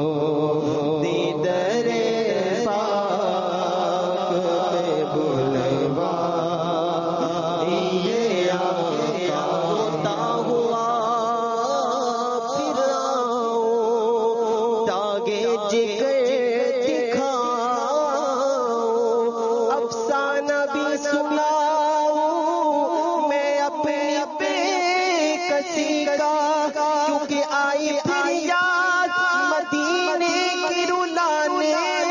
دیدر پاک پہ بلوا یہ آقا روتا ہوا پھر آؤں داغے جگر دکھاؤں افسانہ بھی سناؤں کسی کا کیونکہ آئی پھر یاد مدینے کی رلانے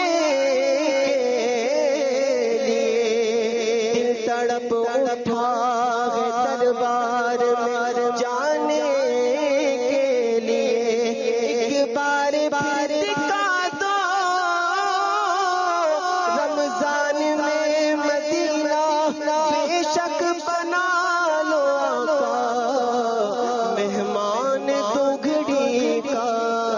دل تڑپ اٹھا ہے دربار میں جانے کے لیے ایک بار بار دکھا دو رمضان میں مدینہ بے شک بنا لو مہمان تو گھڑی کا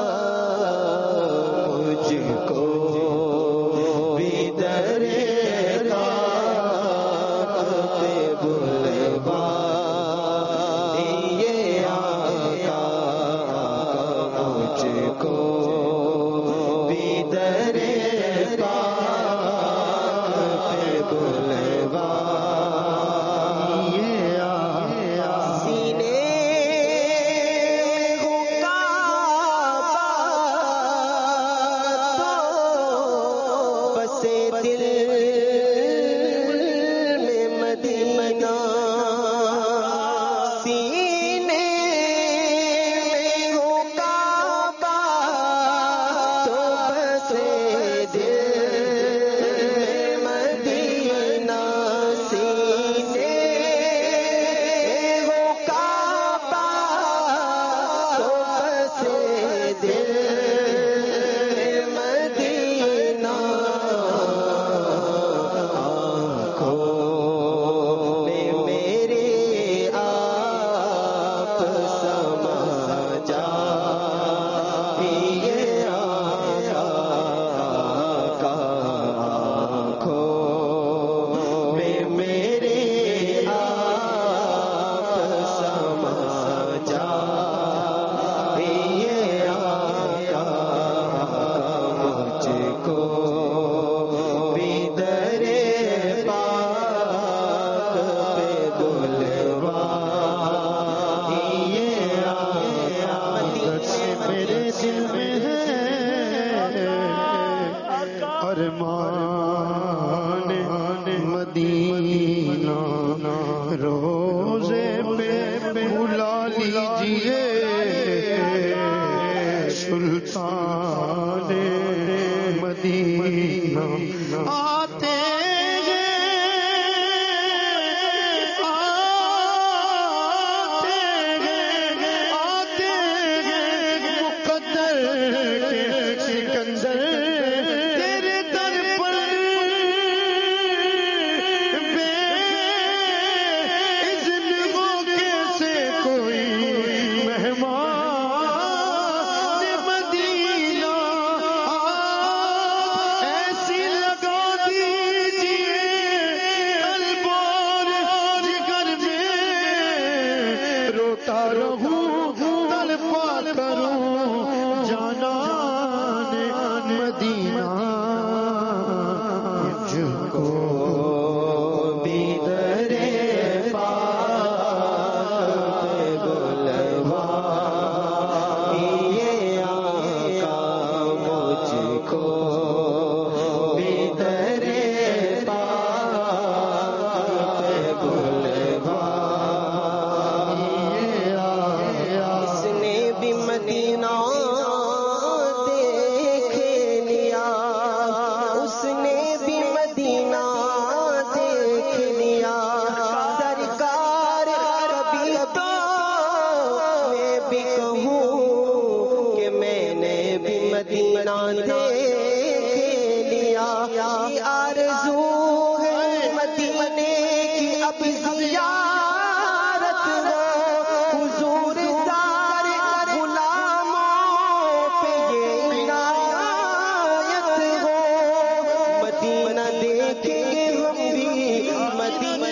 مجھ کو بھی در پاک پہ بلوا یہ مدینہ دیکھ لیا آرزو ہے مدینے کی اب زیارت ہو حضور سارے غلاموں پہ یہ عنایت ہو مدینہ دیکھیں گے ہم بھی مدینہ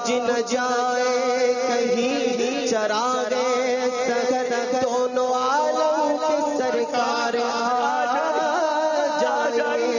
بج نہ جائے کہیں چراغے سحر دونوں عالم کے سرکار آ جائے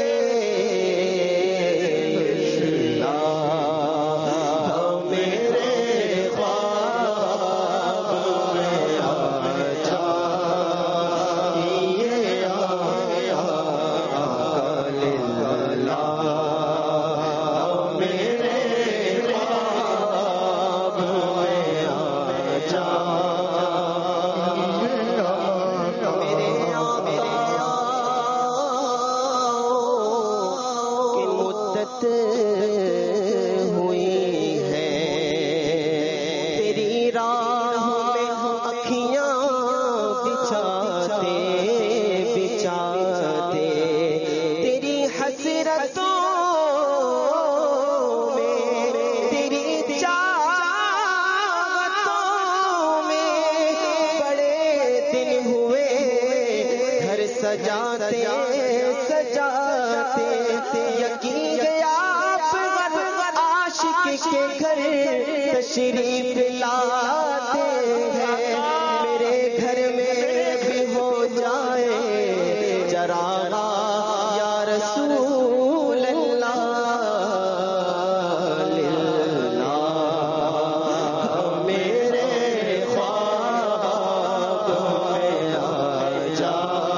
سجاتے سجاتے یقین آپ عاشق کے گھر تشریف لاتے ہیں میرے گھر میں بھی ہو جائے چراغا یا رسول اللہ میرے خواب میں آ جا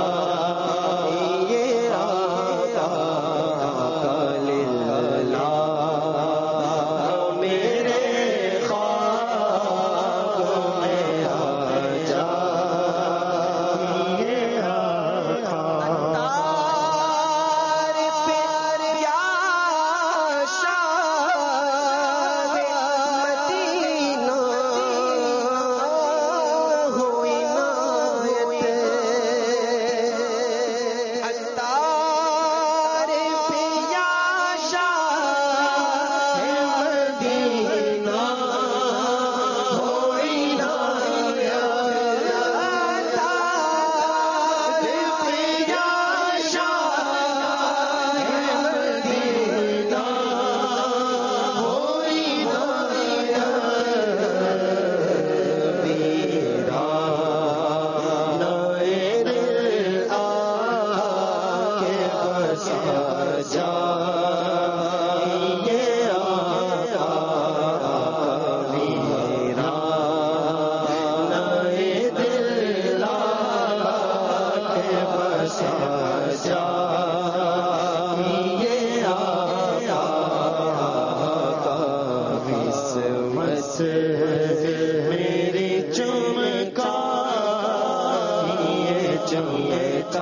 میری چمکا یہ چمکا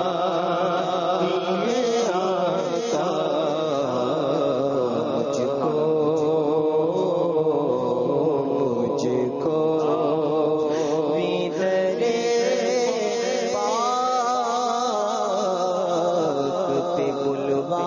یہ آقا مجھ کو مجھ کو ویدرے پاک پہ بلوا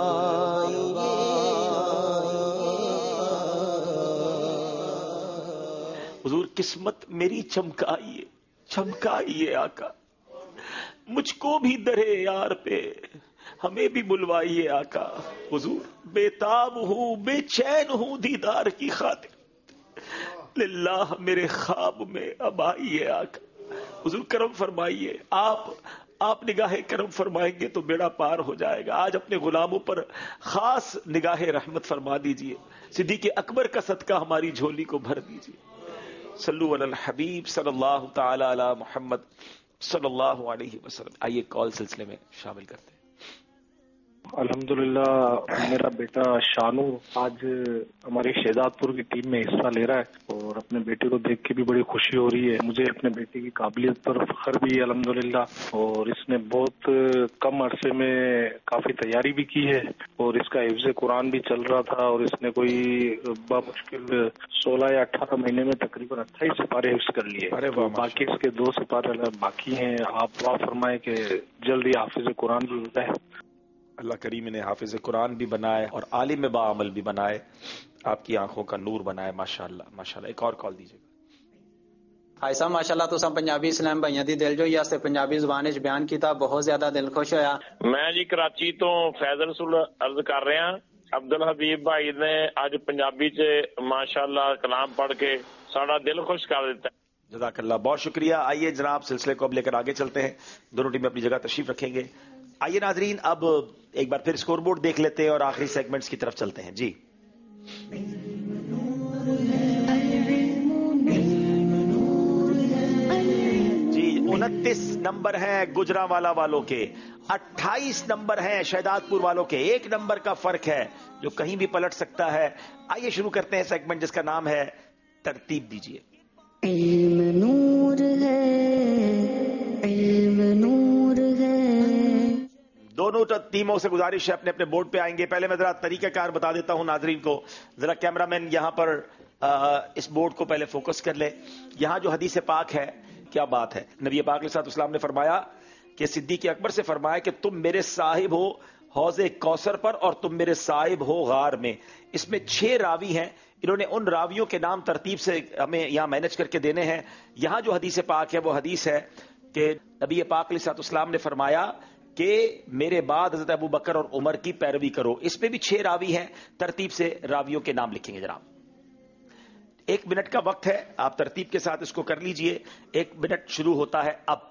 حضور قسمت میری چمکائیے چمکائیے آقا مجھ کو بھی درے یار پہ ہمیں بھی بلوائیے آقا حضور بے تاب ہوں بے چین ہوں دیدار کی خاطر للہ میرے خواب میں اب آئیے آقا حضور کرم فرمائیے آپ آپ نگاہ کرم فرمائیں گے تو بیڑا پار ہو جائے گا آج اپنے غلاموں پر خاص نگاہ رحمت فرما دیجئے صدیق اکبر کا صدقہ ہماری جھولی کو بھر دیجئے صلو علی الحبیب صلی اللہ تعالی علی محمد صلی اللہ علیہ وسلم آئیے کال سلسلے میں شامل کرتے ہیں الحمدللہ میرا بیٹا شانو آج ہماری شہزاد پور کی ٹیم میں حصہ لے رہا ہے اور اپنے بیٹے کو دیکھ کے بھی بڑی خوشی ہو رہی ہے مجھے اپنے بیٹے کی قابلیت پر فخر بھی ہے الحمدللہ اور اس نے بہت کم عرصے میں کافی تیاری بھی کی ہے اور اس کا حفظ قرآن بھی چل رہا تھا اور اس نے کوئی بمشکل سولہ یا اٹھارہ مہینے میں تقریباً اٹھائیس سپارے حفظ کر لیے باقی اس کے دو سپارے باقی ہیں آپ دعا فرمائیں کہ جلدی حافظ قرآن بھی ہوتا ہے اللہ کریم نے حافظ قرآن بھی بنائے اور عالم با عمل بھی بنائے آپ کی آنکھوں کا نور بنائے ماشاءاللہ ماشاءاللہ ایک اور کال دیجیے بھائی صاحب ماشاءاللہ تو پنجابی اسلام بھائیاں دی دل جوئی واسطے پنجابی زبان وچ بیان کیتا بہت زیادہ دل خوش ہویا میں جی کراچی تو فیض رسول عرض کر رہا अब्दुल हबीब भाई ने अज पंजाबी च माशाअल्लाह कलाम पढ़ के साड़ा दिल खुश कर दिता। जज़ाकल्लाह, बहुत शुक्रिया। आइए जनाब सिलसिले को अब लेकर आगे चलते हैं। दोनों टीमें अपनी जगह तशरीफ रखेंगे। आइए नाजरीन, अब एक बार फिर स्कोर बोर्ड देख लेते हैं और आखिरी सेगमेंट्स की तरफ चलते हैं। जी उनतीस नंबर है गुजरावाला वालों के, अट्ठाईस नंबर है शहदादपुर वालों के। एक नंबर का फर्क है जो कहीं भी पलट सकता है। आइए शुरू करते हैं सेगमेंट जिसका नाम है तरतीब दीजिए। इल्म नूर है, इल्म नूर है। दोनों टीमों से गुजारिश है अपने अपने बोर्ड पे आएंगे। पहले मैं जरा तरीकाकार बता देता हूं नाजरीन को। जरा कैमरामैन यहां पर आ, इस बोर्ड को पहले फोकस कर ले। यहां जो हदीस पाक है, क्या बात है। नबी पाक अलैहिस्सलाम ने फरमाया कि सिद्दीक अकबर से फरमाया कि तुम मेरे साहिब हो हौज़े कौसर पर और तुम मेरे साहिब हो गार में। इसमें छह रावी हैं। इन्होंने उन रावियों के नाम तरतीब से हमें यहां मैनेज करके देने हैं। यहां जो हदीस पाक है वो हदीस है कि नबी पाक अलैहिस्सलाम ने फरमाया कि मेरे बाद हजरत अबू बकर और उमर की पैरवी करो। इसमें भी छह रावी हैं। तरतीब से रावियों के नाम लिखेंगे जनाब। एक मिनट का वक्त है, आप तरतीब के साथ इसको कर लीजिए। एक मिनट शुरू होता है अब।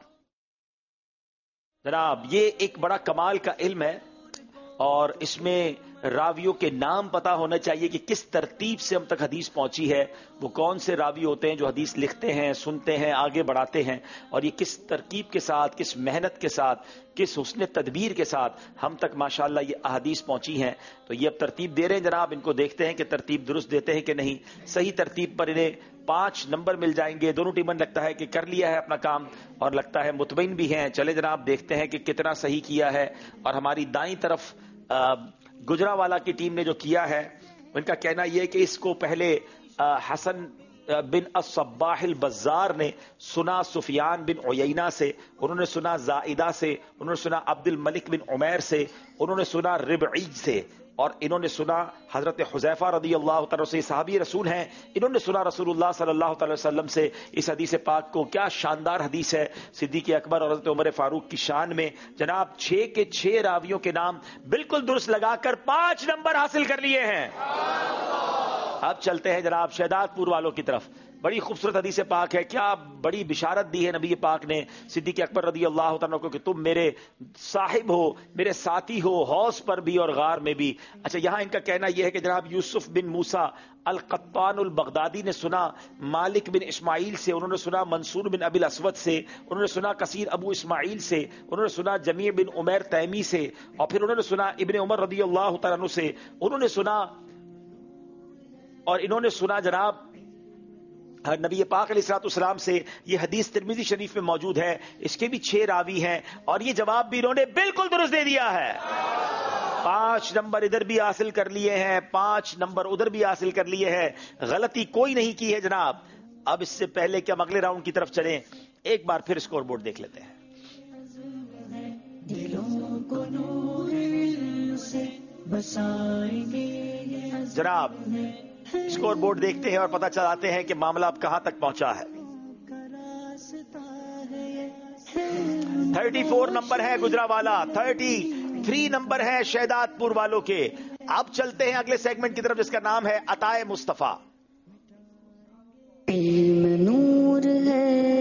जनाब ये एक बड़ा कमाल का इल्म है और इसमें रावियों के नाम पता होना चाहिए कि किस तरतीब से हम तक हदीस पहुंची है। वो कौन से रावी होते हैं जो हदीस लिखते हैं, सुनते हैं, आगे बढ़ाते हैं, और ये किस तरकीब के साथ, किस मेहनत के साथ, किस हुस्न तदबीर के साथ हम तक माशाअल्लाह ये अहादीस पहुंची हैं। तो ये अब तरतीब दे रहे हैं जनाब। इनको देखते हैं कि तरतीब दुरुस्त देते हैं कि नहीं। सही तरतीब पर इन्हें पांच नंबर मिल जाएंगे। दोनों टीमों ने लगता है कि कर लिया है अपना काम और लगता है मुतमईन भी हैं। चले जनाब देखते हैं कि कितना सही किया है। और हमारी दाईं तरफ आ, गुजरावाला की टीम ने जो किया है, उनका कहना यह है कि इसको पहले हसन बिन अस्सबाहिल बज़ार ने सुना सुफियान बिन उयैना से, उन्होंने सुना जाइदा से, उन्होंने सुना अब्दुल मलिक बिन उमैर से, उन्होंने सुना रिबईज से, और इन्होंने सुना हजरत हुज़ैफा रदी अल्लाह तआला से, सहाबी रसूल हैं। इन्होंने सुना रसूलुल्लाह सल्लल्लाहु अलैहि वसल्लम से इस हदीस पाक को। क्या शानदार हदीस है सिद्दीक़ अकबर और हजरत उमर फारूक की शान में। जनाब छह के छह रावियों के नाम बिल्कुल दुरुस्त लगाकर पांच नंबर हासिल कर लिए हैं। अब चलते हैं जनाब शहदादपुर वालों की तरफ। बड़ी खूबसूरत हदीस पाक है। क्या बड़ी बिशारत दी है नबी पाक ने सिद्दीक़ अकबर रदी अल्लाह तआला को कि तुम मेरे साहिब हो, मेरे साथी हो, हौस पर भी और गार में भी। अच्छा, यहां इनका कहना यह है कि जनाब यूसुफ बिन मूसा अल कत्तानुल बगदादी ने सुना मालिक बिन इस्माइल से, उन्होंने सुना मंसूर बिन अबिल असवद से, उन्होंने सुना कसीर अबू इस्माइल से, उन्होंने सुना जमी बिन उमैर तैमी से, और फिर उन्होंने सुना इब्ने उमर रदी अल्लाह तआला अन्हु से, उन्होंने सुना और इन्होंने सुना जनाब नबी पाक अलैहिस्सलाम से। ये हदीस तिरमिज़ी शरीफ में मौजूद है। इसके भी छह रावी हैं और ये जवाब भी इन्होंने बिल्कुल दुरुस्त दे दिया है। पांच नंबर इधर भी हासिल कर लिए हैं, पांच नंबर उधर भी हासिल कर लिए हैं। गलती कोई नहीं की है जनाब। अब इससे पहले कि हम अगले राउंड की तरफ चलें, एक बार फिर स्कोर बोर्ड देख लेते हैं। जनाब स्कोर बोर्ड देखते हैं और पता चलाते हैं कि मामला अब कहां तक पहुंचा है। चौंतीस नंबर है गुजरावाला, तैंतीस नंबर है शहदादपुर वालों के। अब चलते हैं अगले सेगमेंट की तरफ जिसका नाम है अताए मुस्तफा। इल्म नूर है,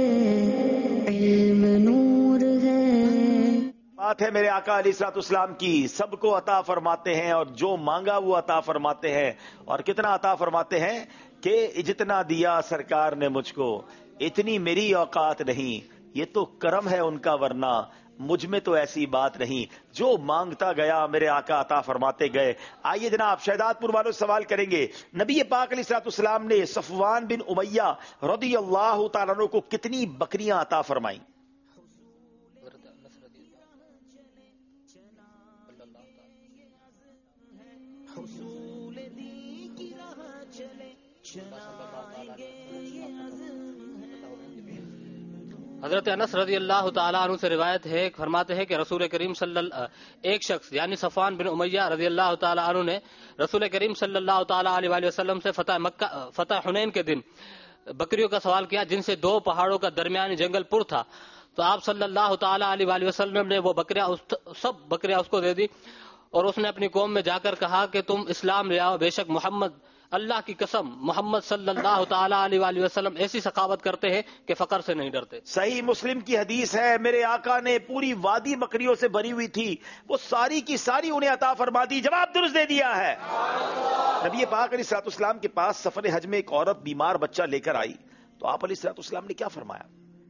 इल्म नूर है। बात है मेरे आका अलैहिस्सलाम की, सबको अता फरमाते हैं और जो मांगा वो अता फरमाते हैं। और कितना अता फरमाते हैं कि जितना दिया सरकार ने मुझको, इतनी मेरी औकात नहीं, ये तो करम है उनका, वरना मुझ में तो ऐसी बात नहीं। जो मांगता गया मेरे आका अता फरमाते गए। आइए जनाब शहदादपुर वालों से सवाल करेंगे, नबी पाक अलैहिस्सलाम ने सफवान बिन उमैया रदी अल्लाह तआला अन्हु को कितनी बकरियां अता फरमाई? हजरत अनस रज़ी अल्लाह तआला अन्हु से रिवायत है, फरमाते हैं कि रसूल करीम सल्लल्लाहु एक शख्स यानी सफवान बिन उमैया रज़ी अल्लाह तआला अन्हु ने रसूल करीम सल्लल्लाहु तआला अलैहि वसल्लम से फतह मक्का फतह हुनैन के दिन बकरियों का सवाल किया जिनसे दो पहाड़ों का दरमियानी जंगल पुर था। तो आप सल्लल्लाहु तआला अलैहि वसल्लम ने वो बकरियां सब बकरियां उसको दे दी اور اس نے اپنی قوم میں جا کر کہا کہ تم اسلام لے آؤ، بے شک محمد، اللہ کی قسم، محمد صلی اللہ تعالیٰ علیہ وآلہ وسلم ایسی سخاوت کرتے ہیں کہ فقر سے نہیں ڈرتے۔ صحیح مسلم کی حدیث ہے، میرے آقا نے پوری وادی بکریوں سے بھری ہوئی تھی، وہ ساری کی ساری انہیں عطا فرما دی۔ جواب درست دے دیا ہے۔ نبی پاک علیہ الصلوۃ والسلام کے پاس سفر حج میں ایک عورت بیمار بچہ لے کر آئی تو آپ علیہ الصلوۃ والسلام نے کیا فرمایا؟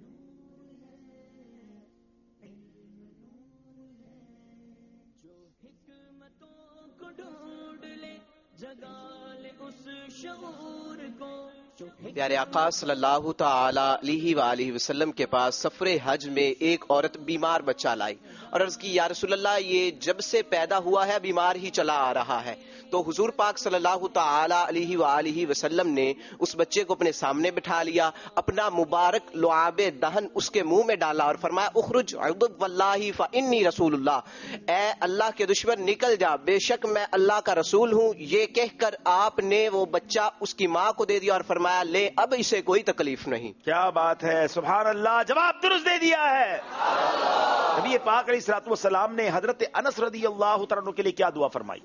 پیارے آقا صلی اللہ تعالی علیہ وآلہ وسلم کے پاس سفر حج میں ایک عورت بیمار بچہ لائی اور عرض کی یا رسول اللہ یہ جب سے پیدا ہوا ہے بیمار ہی چلا آ رہا ہے۔ تو حضور پاک صلی اللہ تعالی علیہ وآلہ وسلم نے اس بچے کو اپنے سامنے بٹھا لیا، اپنا مبارک لعاب دہن اس کے منہ میں ڈالا اور فرمایا اخرج عبد واللہ فانی رسول اللہ، اے اللہ کے دشمن نکل جا، بے شک میں اللہ کا رسول ہوں۔ یہ کہہ کر آپ نے وہ بچہ اس کی ماں کو دے دیا اور فرمایا لے اب اسے کوئی تکلیف نہیں۔ کیا بات ہے، سبحان اللہ، جواب درست دے دیا ہے۔ نبی پاک علیہ الصلوۃ والسلام نے حضرت انس رضی اللہ تعالیٰ عنہ کے لیے کیا دعا فرمائی؟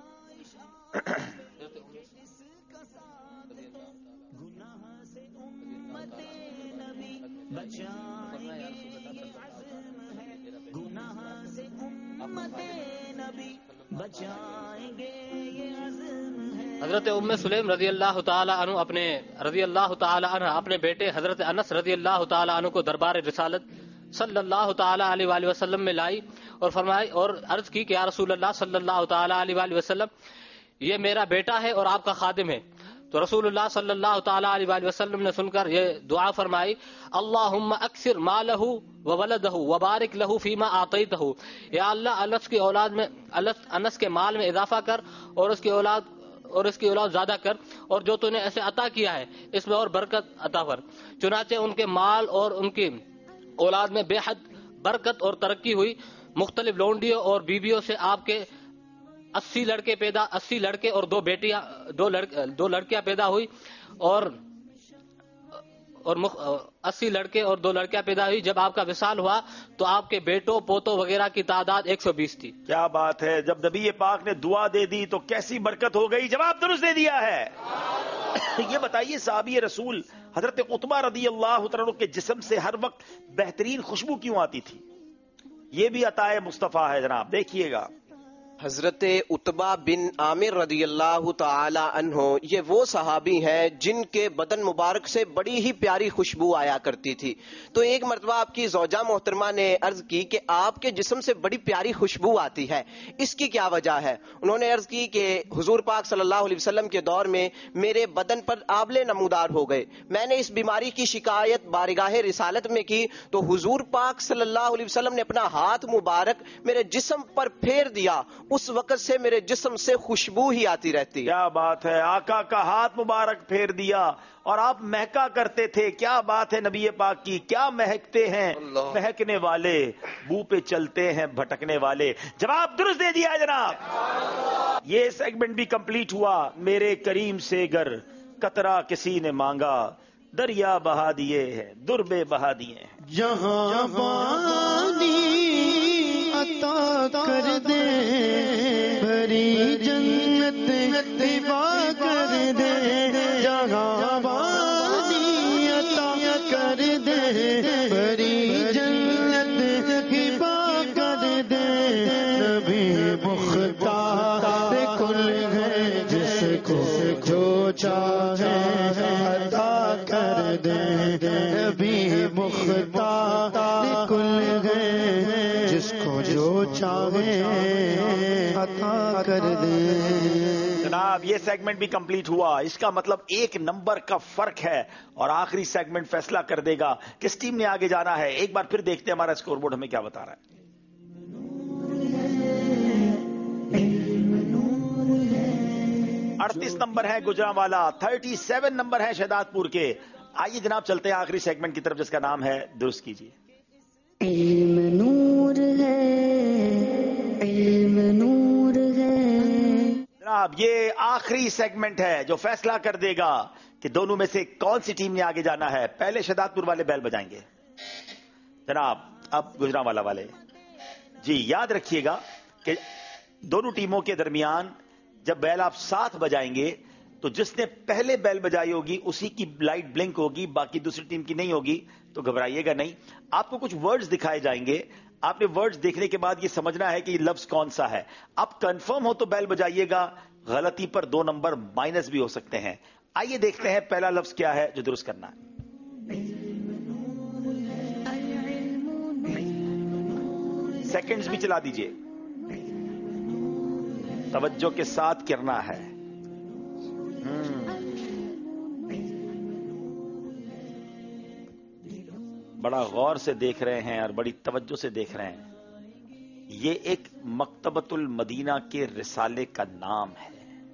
حضرت ام سلیم رضی اللہ تعالی عنہ اپنے رضی اللہ تعالی عنہ اپنے بیٹے حضرت انس رضی اللہ تعالی عنہ کو دربار رسالت صلی اللہ تعالی علیہ وآلہ وسلم میں لائی اور فرمائی اور عرض کی کہ یا رسول اللہ صلی اللہ تعالی علیہ وآلہ وسلم یہ میرا بیٹا ہے اور آپ کا خادم ہے۔ تو رسول اللہ صلی اللہ تعالی علیہ وآلہ وسلم نے سن کر یہ دعا فرمائی اللہم اکثر مالہ وولدہ وبارک لہ فیما آتیتہ، یا اللہ انس کی اولاد میں انس کے مال میں اضافہ کر اور اس کی اولاد اور اس کی اولاد زیادہ کر، اور جو تو نے ایسے عطا کیا ہے اس میں اور برکت عطا کر۔ چنانچہ ان کے مال اور ان کی اولاد میں بے حد برکت اور ترقی ہوئی۔ مختلف لونڈیوں اور بیویوں سے آپ کے اسی لڑکے پیدا اسی لڑکے اور دو بیٹیاں دو لڑک دو لڑکیاں پیدا ہوئی اور اور اسی لڑکے اور دو لڑکیاں پیدا ہوئی۔ جب آپ کا وصال ہوا تو آپ کے بیٹوں پوتوں وغیرہ کی تعداد ایک سو بیس تھی۔ کیا بات ہے، جب نبی پاک نے دعا دے دی تو کیسی برکت ہو گئی۔ جواب درست دے دیا ہے۔ یہ بتائیے صحابی رسول حضرت عتبہ رضی اللہ عنہ کے جسم سے ہر وقت بہترین خوشبو کیوں آتی تھی؟ یہ بھی عطا مصطفیٰ ہے جناب، دیکھیے گا۔ حضرت عتبہ بن عامر رضی اللہ تعالی عنہ یہ وہ صحابی ہیں جن کے بدن مبارک سے بڑی ہی پیاری خوشبو آیا کرتی تھی۔ تو ایک مرتبہ آپ کی زوجہ محترمہ نے عرض کی کہ آپ کے جسم سے بڑی پیاری خوشبو آتی ہے، اس کی کیا وجہ ہے؟ انہوں نے عرض کی کہ حضور پاک صلی اللہ علیہ وسلم کے دور میں میرے بدن پر آبلے نمودار ہو گئے، میں نے اس بیماری کی شکایت بارگاہ رسالت میں کی تو حضور پاک صلی اللہ علیہ وسلم نے اپنا ہاتھ مبارک میرے جسم پر پھیر دیا، اس وقت سے میرے جسم سے خوشبو ہی آتی رہتی۔ کیا بات ہے، آقا کا ہاتھ مبارک پھیر دیا اور آپ مہکا کرتے تھے۔ کیا بات ہے نبی پاک کی، کیا مہکتے ہیں، مہکنے والے، بو پہ چلتے ہیں بھٹکنے والے۔ جواب درست دے دیا جناب۔ یہ سیگمنٹ بھی کمپلیٹ ہوا۔ میرے کریم سے گر قطرہ کسی نے مانگا، دریا بہا دیے ہیں دربے بہا دیے ہیں۔ جہاں پانی عطا کر دے بھری جنت دبا کر دے، جہاں پانی عطا کر دے بھری جنت دبا کر دے، نبی مختار کل ہے جس کو جو چاہے عطا کر دے، نبی مختار کل ہے جس کو جو چاہے عطا کر دے۔ جناب یہ سیگمنٹ بھی کمپلیٹ ہوا۔ اس کا مطلب ایک نمبر کا فرق ہے اور آخری سیگمنٹ فیصلہ کر دے گا کس ٹیم نے آگے جانا ہے۔ ایک بار پھر دیکھتے ہیں ہمارا اسکور بورڈ ہمیں کیا بتا رہا ہے۔ اڑتیس نمبر ہے گجرانوالا، تھرٹی سیون نمبر ہے شہداد پور کے۔ آئیے جناب چلتے ہیں آخری سیگمنٹ کی طرف جس کا نام ہے درست کیجیے۔ علم نور ہے، علم نور ہے۔ جناب یہ آخری سیگمنٹ ہے جو فیصلہ کر دے گا کہ دونوں میں سے کون سی ٹیم نے آگے جانا ہے۔ پہلے شہداد پور والے بیل بجائیں گے جناب، اب گجرانوالا والے۔ جی یاد رکھیے گا کہ दोनों टीमों के दरमियान जब बैल आप साथ बजाएंगे तो जिसने पहले बैल बजाई होगी उसी की लाइट ब्लिंक होगी, बाकी दूसरी टीम की नहीं होगी। तो घबराइएगा नहीं। आपको कुछ वर्ड्स दिखाए जाएंगे, आपने वर्ड्स देखने के बाद ये समझना है कि ये लफ्ज कौन सा है। आप कंफर्म हो तो बैल बजाइएगा, गलती पर दो नंबर माइनस भी हो सकते हैं। आइए देखते हैं पहला लफ्ज क्या है जो दुरुस्त करना है। सेकंड्स भी चला दीजिए, तवज्जो के साथ करना है। बड़ा गौर से देख रहे हैं और बड़ी तवज्जो से देख रहे हैं। ये एक मकतबतुल मदीना के रिसाले का नाम है।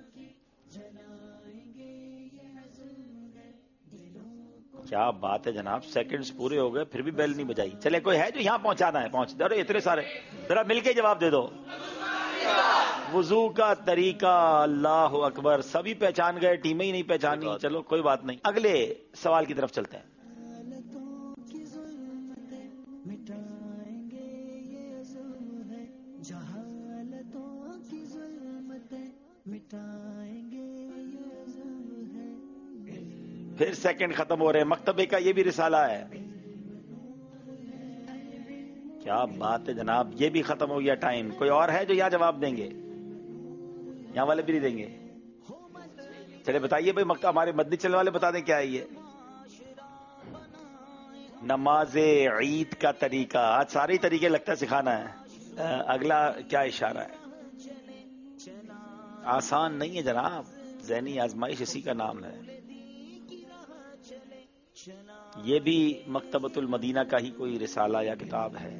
क्या बात है जनाब, सेकंड्स पूरे हो गए फिर भी बेल नहीं बजाई। चले कोई है जो यहां पहुंचाना है, पहुंच दो। इतने सारे, जरा मिलके जवाब दे दो। वुजू का तरीका, अल्लाह अकबर, सभी पहचान गए, टीमें ही नहीं पहचानी। चलो कोई बात नहीं, अगले सवाल की तरफ चलते हैं। फिर सेकंड खत्म हो रहे हैं। मकतबे का ये भी रिसाला है। क्या बात है जनाब, ये भी खत्म हो गया टाइम। कोई और है जो यहां जवाब देंगे? यहां वाले भी नहीं देंगे। चले बताइए भाई, मक्का हमारे मदनी चलने वाले बता दें क्या है ये। नमाजे ईद का तरीका, आज सारे तरीके लगता है सिखाना है। अगला क्या इशारा है? आसान नहीं है जनाब, ज़हनी आजमाइश इसी का नाम है। ये भी मकतबतुल मदीना का ही कोई रिसाला या किताब है।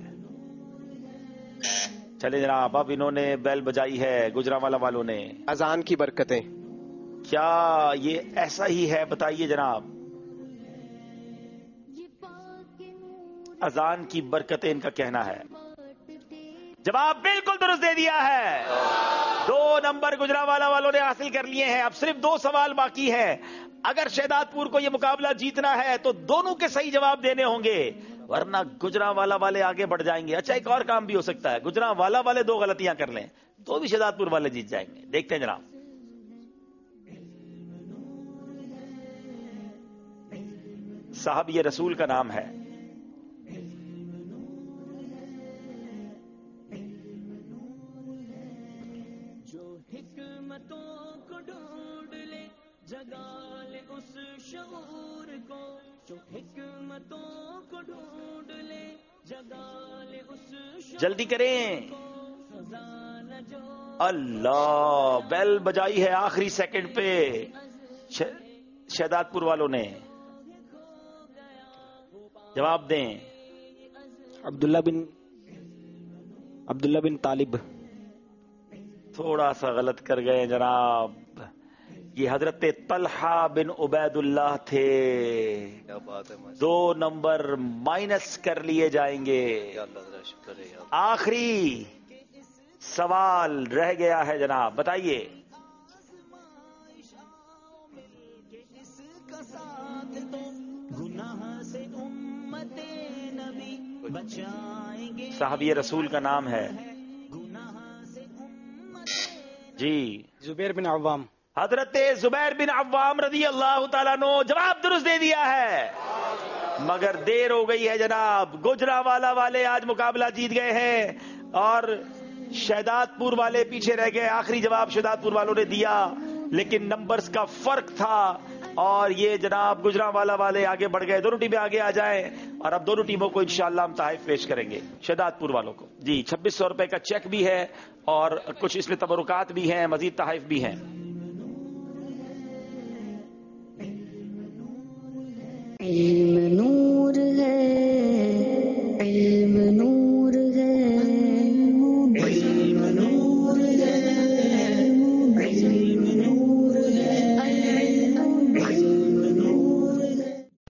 चले जनाब, अब इन्होंने बेल बजाई है गुजरांवाला वालों ने। अजान की बरकतें, क्या ये ऐसा ही है? बताइए जनाब। अजान की बरकतें इनका कहना है। जवाब बिल्कुल दुरुस्त दे दिया है। दो नंबर गुजरांवाला वालों ने हासिल कर लिए हैं। अब सिर्फ दो सवाल बाकी हैं। अगर शहदादपुर को यह मुकाबला जीतना है तो दोनों के सही जवाब देने होंगे, वरना गुजरांवाला वाले आगे बढ़ जाएंगे। अच्छा, एक और काम भी हो सकता है, गुजरांवाला वाले दो गलतियां कर लें तो भी शहदादपुर वाले जीत जाएंगे। देखते हैं जनाब। साहब ये रसूल का नाम है। जगाले उस शऊर को जो हिकमतों को ढूंढ ले, जगाले उस जल्दी करें। अल्लाह, बेल बजाई है आखिरी सेकंड पे शहदादपुर वालों ने। जवाब दें। अब्दुल्ला बिन अब्दुल्ला बिन तालिब। थोड़ा सा गलत कर गए जनाब, ये हजरत तलहा बिन उबैदुल्लाह थे। क्या बात है, दो नंबर माइनस कर लिए जाएंगे। आखिरी सवाल रह गया है जनाब, बताइए। साहब ये रसूल का नाम है जी। जुबैर बिन अव्वाम। हजरत जुबैर बिन अव्वाम रजी अल्लाह ताला नो। जवाब दुरुस्त दे दिया है, मगर देर हो गई है जनाब। गुजरांवाला वाले आज मुकाबला जीत गए हैं और शहदादपुर वाले पीछे रह गए। आखिरी जवाब शहदादपुर वालों ने दिया, लेकिन नंबर्स का फर्क था और ये जनाब गुजरांवाला वाले आगे बढ़ गए। दोनों टीमें आगे आ जाएं और अब दोनों टीमों को इंशाअल्लाह हम तहफ़ पेश करेंगे। शहदादपुर वालों को जी छब्बीस सौ रुपए का चेक भी है और कुछ इसमें तबरुकात भी हैं, मजीद तहफ़ भी हैं।